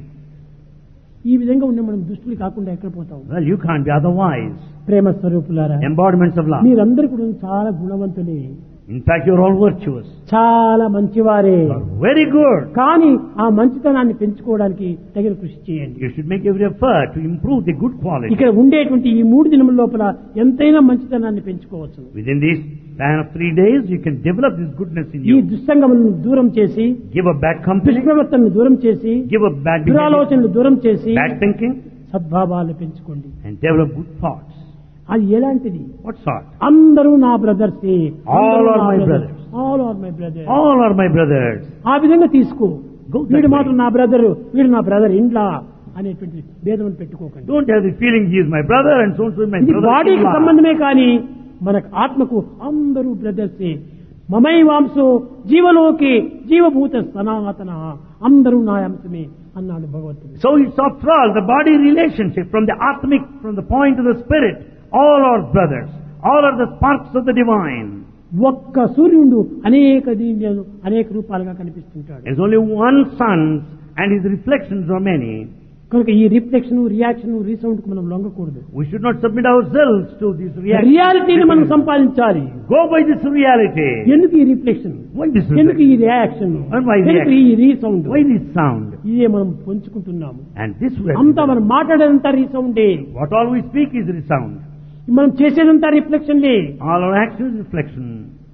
ఈ విధంగా ఉన్న మనం దుష్టులు కాకుండా ఎక్కడ పోతాం? Well, you can't be otherwise. ప్రేమ స్వరూపులారా, Embodiments of love. మీరందరూ కూడా చాలా గుణవంతులే, In fact, you are all virtuous. చాలా మంచివారే. You are very good. కానీ ఆ మంచితనాన్ని పెంచుకోవడానికి తగిన కృషి చేయండి. You should make every effort to improve the good quality. ఇక్కడ ఉండేటువంటి ఈ 3 దినముల లోపల ఎంతైనా మంచితనాన్ని పెంచుకోవచ్చు. Within this span of 3 days, you can develop this goodness in ఈ you. దుస్సంగములను దూరం చేసి, Give up bad company. దుష్ప్రవర్తనను దూరం చేసి, Give up bad behavior, దురాలోచనలు దూరం చేసి bad thinking, సద్భావాలు పెంచుకోండి. and develop good thoughts. అది ఎలాంటిది? What sort? అందరూ నా బ్రదర్సే. All are my brothers. All are my brother. All are my brothers. ఆ విధంగా తీసుకో. Go that వీడు way. మాత్రం నా బ్రదర్, వీడు నా బ్రదర్ ఇండ్లా అనేటువంటి భేదం పెట్టుకోకండి. Don't have the feeling he is my brother and so is my ఇది brother. బాడీకి సంబంధమే కానీ మనకు ఆత్మకు అందరూ బ్రదర్సే. మమై వాంసో జీవలోకి జీవభూత సనాతన, అందరూ నా అంశమే అన్నాడు భగవంతుడు. So it's after all the body relationship from the atmic, from the point of the spirit. All are brothers. All are the sparks of the divine. ఒక్క సూర్యుడు అనేక దీనిలో అనేక రూపాలుగా కనిపిస్తుంటాడు. There's only one sun and his reflections are many. కనుక ఈ reflection, reaction, resound కు మనం లొంగకూడదు. We should not submit ourselves to this reaction. రియాలిటీని మనం సంపాదించాలి. Go by this reality. ఎందుకు ఈ రిఫ్లెక్షన్? Why this ఎందుకు ఈ reflection? రియాక్షన్? And why ఎందుకు ఈ రీసౌండ్? Why this sound? ఇదే మనం పంచుకుంటున్నాము. And this way. అంతా మనం మాట్లాడేదంతా రీసౌండే, What all we speak is resound. మనం చేసేదంతా రిఫ్లెక్షన్లే. All our actions reflection.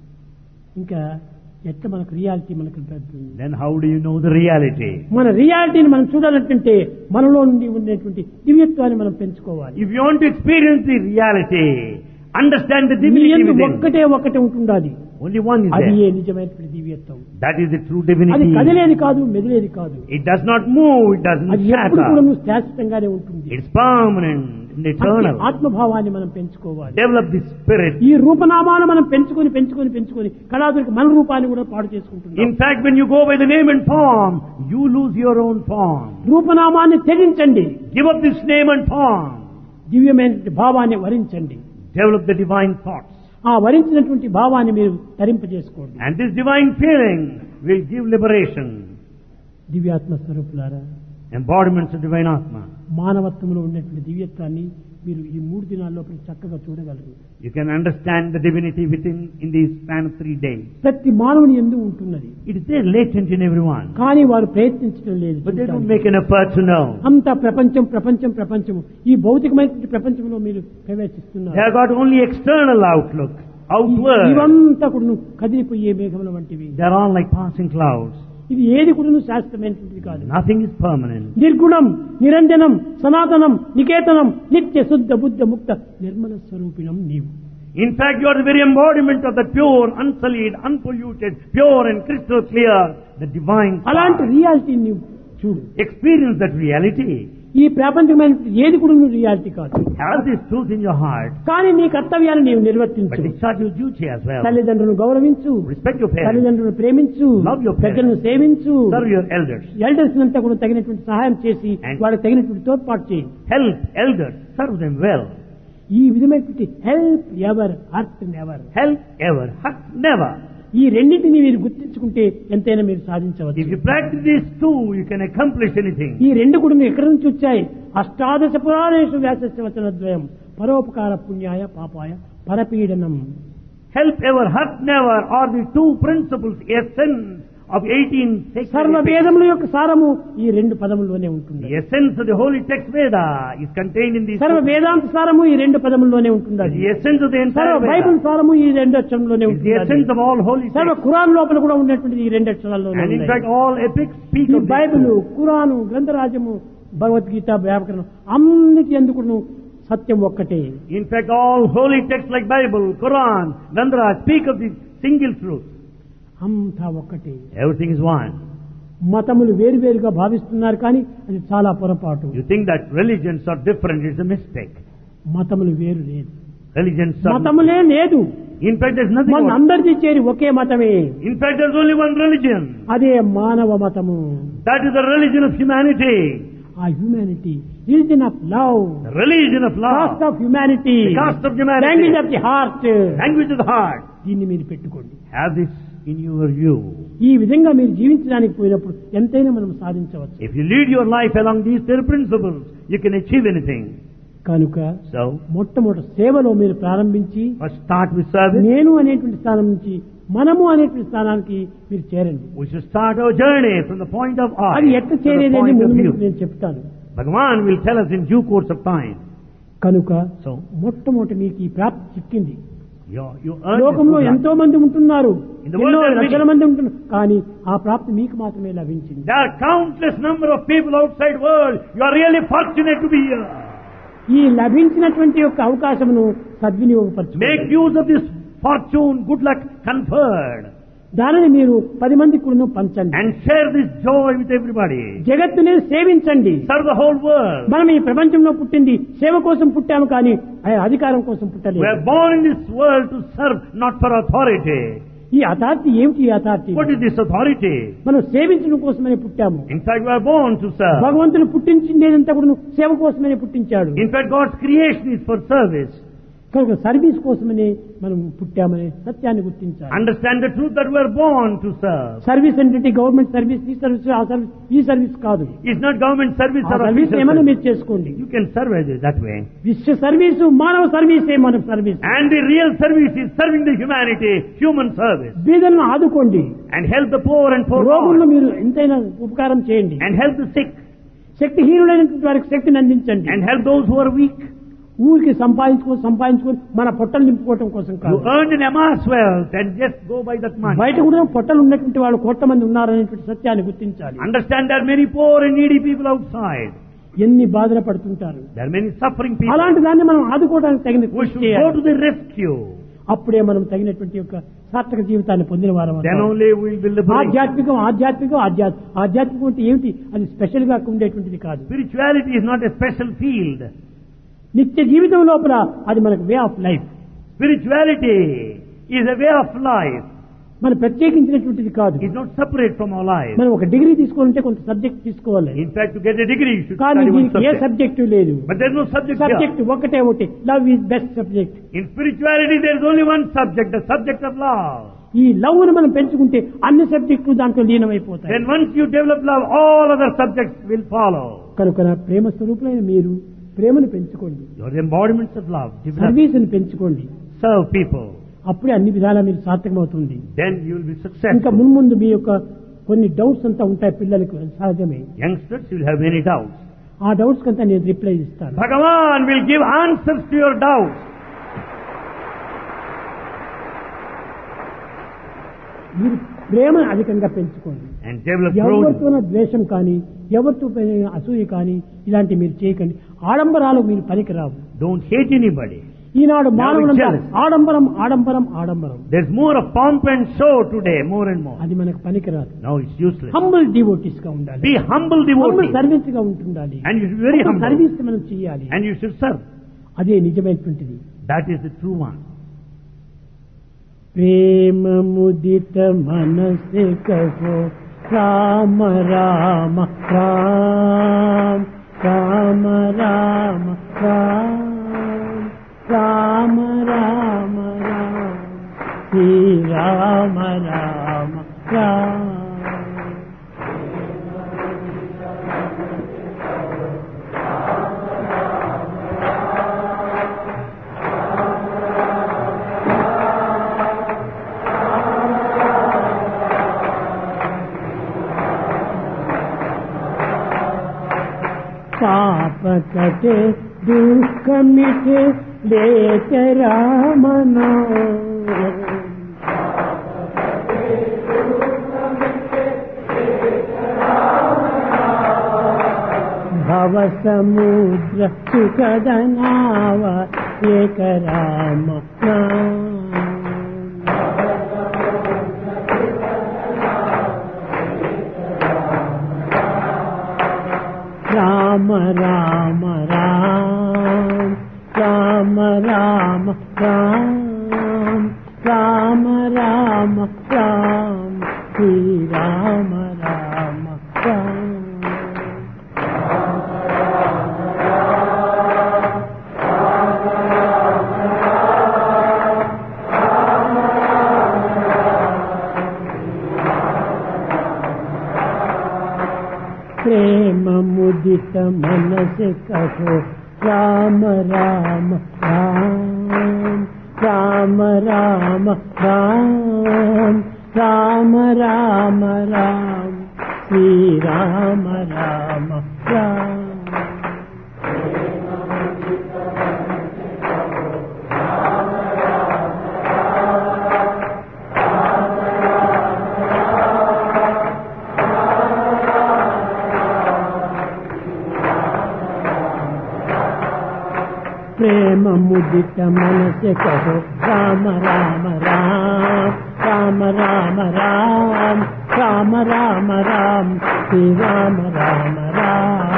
ఇంకా ఎట్లా మనకు రియాలిటీ మనకు లభిస్తుంది? Then how do you know the reality? మన రియాలిటీని మనం చూడాలంటే మనలో నుండి ఉండేటువంటి దివ్యత్వాన్ని మనం పెంచుకోవాలి. If you want to experience the reality, understand the నీ divinity యందు within. ఒక్కటే ఉంటుండాలి. Only one is అది there. నిజమైనటువంటి దివ్యత్వం. That is the true అది divinity. కదిలేది కాదు, మెదిలేది కాదు. It does not move, it doesn't అది ఎప్పుడు కూడా shatter. శాశ్వతంగానే ఉంటుంది. It's permanent and అట్టి eternal. ఆత్మభావాన్ని మనం పెంచుకోవాలి. Develop this spirit. ఈ రూపనామాన్ని మనం పెంచుకొని కళాదురికి మన రూపాన్ని కూడా పాడు చేసుకుంటున్నాం. In fact, when you go by the name and form, you lose your own form. రూపనామాన్ని త్యజించండి, Give up this name and form. దివ్యమైనటువంటి భావాన్ని వరించండి. Develop the divine thoughts. ఆ వరించినటువంటి భావాన్ని మీరు తరింపజేసుకోండి. And this divine feeling will give liberation. దివ్యాత్మ స్వరూపులారా, Embodiments of divine Atma. మానవత్వంలో ఉన్నటువంటి దివ్యత్వాన్ని మీరు ఈ 3 దినాల్లో చక్కగా చూడగలరు. You can understand the divinity within in these span of 3 days. ప్రతి మానవుని యందు ఉంటున్నది, It is there latent in everyone. కానీ వారు ప్రయత్నించడం లేదు. But they don't make an effort to know. అంతా ప్రపంచం ఈ భౌతికమైనటువంటి ప్రపంచంలో మీరు ప్రవేశిస్తున్నారు. They have got only external outlook, outward. ఇవంతా కూడా కదిలిపోయే మేఘముల వంటివి. They are all like passing clouds. ఇది ఏది కూడా శాశ్వతమైనటువంటిది కాదు. Nothing is permanent. నిర్గుణం, నిరంజనం, సనాతనం, నికేతనం, నిత్య శుద్ధ బుద్ధ ముక్త నిర్మల స్వరూపిణం నీవు. In fact, you are the very embodiment of the pure, unsullied, unpolluted, pure and crystal clear, the divine అలాంటి spark. రియాలిటీ నీవు చూడు. Experience that reality. ఈ ప్రాపంచమైన ఏది కూడా నువ్వు రియాలిటీ కాదు. Have this truth in your heart. కానీ నీ కర్తవ్యాన్ని నీవు But నిర్వర్తించు. discharge your duty as well. తల్లిదండ్రులను గౌరవించు, Respect your parents. తల్లిదండ్రులను ప్రేమించు, Love your parents. పెద్దలను సేవించు, Serve your elders. ఎల్డర్స్ అంతా కూడా తగినటువంటి సహాయం చేసి And- వాళ్ళకి తగినటువంటి తోడ్పాటు చేయి. Help elders. Serve them well. ఈ విధమైనటువంటి help ever hurt never. Help ever, hurt never. ఈ రెండింటిని మీరు గుర్తించుకుంటే ఎంతైనా మీరు సాధించవచ్చు. If you practice these two, you can accomplish anything. ఈ రెండు కూడా ఎక్కడి నుంచి వచ్చాయి? అష్టాదశ పురాణేషు వ్యాసస్య వచనద్వయం పరోపకార పుణ్యాయ పాపాయ పరపీడనం. Help ever, hurt never are the two principles, essence of 18 సర్వ sacred. వేదముల యొక్క సారము ఈ రెండు పదముల్లోనే ఉంటుంది. The essence of the holy text Veda is contained in these సర్వ two. వేదాంత సారము ఈ రెండు పదముల్లోనే ఉంటుంది. The essence of the సర్వ entire బైబిల్ Veda సారము ఈ రెండు అక్షరంలోనే is the essence ఉంటుంది. of all holy సర్వ texts. ఖురాన్ లోపల కూడా ఉన్నటువంటిది ఈ రెండు అక్షరాల్లోనే And in ఉంది. fact, all epics speak ఈ of these Bible, two. Quran, గ్రంథరాజము, Bhagavad Gita, వ్యాకరణం అన్నిటి ఎందుకు సత్యం ఒక్కటే. In fact, all holy texts like Bible, Quran, Gandhara speak of the single truth. అంతా ఒక్కటే. Everything is one. మతములు వేరువేరుగా భావిస్తున్నారు కానీ అది చాలా పొరపాటు. You think that religions are different, it's a mistake. మతములు వేరు లేదు. Religions are... మతములే లేదు. In fact, there's nothing మన more. అందరిది చేరి ఒకే మతమే. In fact, there's only one religion. అదే మానవ మతము. That is the religion of humanity. ఆ humanity, religion of love, The religion of caste love. Of humanity, The caste of humanity. Language of the heart. Language of the heart. దీన్ని మీరు పెట్టుకోండి. Have this in your view. ఈ విధంగా మీరు జీవించడానికి పోయినప్పుడు ఎంతైనా మనం సాధించవచ్చు. If you lead your life along these 10 principles, you can achieve anything. కనుక So, మొట్టమొదటి సేవలో మీరు ప్రారంభించి first start with service. నేను అనేటువంటి స్థానం నుంచి మనము అనేటువంటి స్థానానికి మీరు చేరండి. We should start our journey from the point of I అది ఎట్లా to the చేరేది point of ముందు you. నేను చెప్తాను. Bhagavan will tell us in due course of time. కనుక So, మొట్టమొదటి మీకు ఈ ప్రాప్తి చిక్కింది. you earn లోకంలో this good ఎంతో మంది ఉంటున్నారు, In the world ఎన్నో there are లక్షల many. మంది ఉంటున్నారు, కానీ ఆ ప్రాప్తి మీకు మాత్రమే లభించింది. There are countless number of people outside world. You are really fortunate to be here. ఈ లభించినటువంటి యొక్క అవకాశమును Make సద్వినియోగపరచుకోండి. use of this fortune, good luck conferred, దానిని మీరు 10 మందికి కూడా పంచండి. and share this joy with everybody. జగత్తుని సేవించండి. Serve the whole world. మనం ఈ ప్రపంచంలో పుట్టింది సేవ కోసం పుట్టాము కానీ అధికారం కోసం We పుట్టలేదు. are born in this world to serve, not for authority. ఈ అథారిటీ ఏమిటి? ఈ authority What is this authority? మనం సేవించడం కోసమనే పుట్టాము. In fact, we are born to serve. భగవంతుడు పుట్టించిందేదంతా కూడా సేవ కోసమనే పుట్టించాడు. In fact, God's creation is for service. కనుక సర్వీస్ కోసమనే మనం పుట్టామనే సత్యాన్ని గుర్తించాలి. Understand the truth that we are born to serve. Service అంటే గవర్నమెంట్ సర్వీస్, ఈ సర్వీస్, ఆ సర్వీస్, ఈ సర్వీస్ కాదు. It's not government service ఆ or సర్వీస్ official ఏమైనా service. మీరు చేసుకోండి. You can serve it that way. విశ్వ సర్వీసు మానవ సర్వీసే మన service. And the real service is serving the humanity, human service. బీదలను ఆదుకోండి. And help the poor and రోగులను forlorn. మీరు ఎంతైనా ఉపకారం చేయండి. And help the sick. శక్తిహీనులైనటువంటి వారికి శక్తిని అందించండి. And help those who are weak. ఊరికి సంపాదించుకొని మన పొట్టలు నింపుకోవటం కోసం You కాదు. earned an amass wealth and just go by that money. బయట కూడా పొట్టలు ఉన్నటువంటి వాళ్ళు కోట్ల మంది ఉన్నారనేటువంటి సత్యాన్ని గుర్తించాలి. Understand there are many poor and needy people outside. ఎన్ని బాధలు పడుతుంటారు. There are many suffering people. అలాంటి దాన్ని మనం ఆదుకోవడానికి తగిన We కృషి should go చేయాలి. to the rescue. అప్పుడే మనం తగినటువంటి యొక్క సార్థక జీవితాన్ని పొందిన వారం Then అవుతాం. only we will be liberated. ఆధ్యాత్మికం అంటే ఏమిటి? అది స్పెషల్ గా ఉండేటువంటిది కాదు. Spirituality is not a special field. నిత్య జీవితం లోపల అది మనకు way of life. Spirituality is a way of life. మన ప్రత్యేకించినటువంటిది కాదు. It's not separate from our life. మనం ఒక డిగ్రీ తీసుకోవాలంటే కొంత సబ్జెక్ట్ తీసుకోవాలి. In fact, to get a degree, you should కానీ study one దీనికి ఏ subject. సబ్జెక్టు లేదు. But there's no subject here. Subject ఒకటే. Love is best subject. In spirituality, there is only one subject, the subject of love. ఈ love ను మనం పెంచుకుంటే అన్ని సబ్జెక్టులు దాంట్లో లీనమైపోతాయి. Then once you develop love, all other subjects will follow. కనుక నా ప్రేమ స్వరూపులైన మీరు ప్రేమను పెంచుకోండి. You are the embodiments of love. Develop. సర్వీస్ని పెంచుకోండి. Serve people. అప్పుడే అన్ని విధాలా మీరు సార్థకమవుతుంది. Then you will be ఇంకా successful. మున్ముందు మీ యొక్క కొన్ని డౌట్స్ అంతా ఉంటాయి పిల్లలకు, సహజమే. Youngsters, you will have many doubts. ఆ డౌట్స్ కంతా నేను రిప్లై ఇస్తాను. Bhagavan will give answers to your doubts. మీరు ప్రేమను అధికంగా పెంచుకోండి. And develop ఎవరితోనో growth. ద్వేషం కానీ, ఎవరితో అసూయ కానీ ఇలాంటివి మీరు చేయకండి. ఆడంబరాలు మీరు పనికిరావు. Don't hate anybody. ఈనాడు మానవులంతా jealous. ఆడంబరం. There's more of pomp and show today, more and more. అది మనకు పనికిరాదు. Now it's useless. Humble devotees గా ఉండాలి. Be humble humble devotee. Service గా ఉంటుండాలి. And you should be very humble. Service మనం చేయాలి. And you should serve. అదే నిజమైనటువంటిది. That is the true one. ప్రేమ ముదిత మనసే కహో రామ రామ రామ రామ రామ రామ कटे दुख मिटे लेत राम नाम। भव समुद्र सुखद नाव एक राम नाम। राम राम राम राम राम राम राम राम राम श्री राम राम राम। प्रेम मुदित मन से कहो राम राम राम राम राम राम राम राम राम श्री राम राम राम। प्रेम मुदित मन से कहो राम राम राम राम राम राम राम राम राम श्री राम राम राम।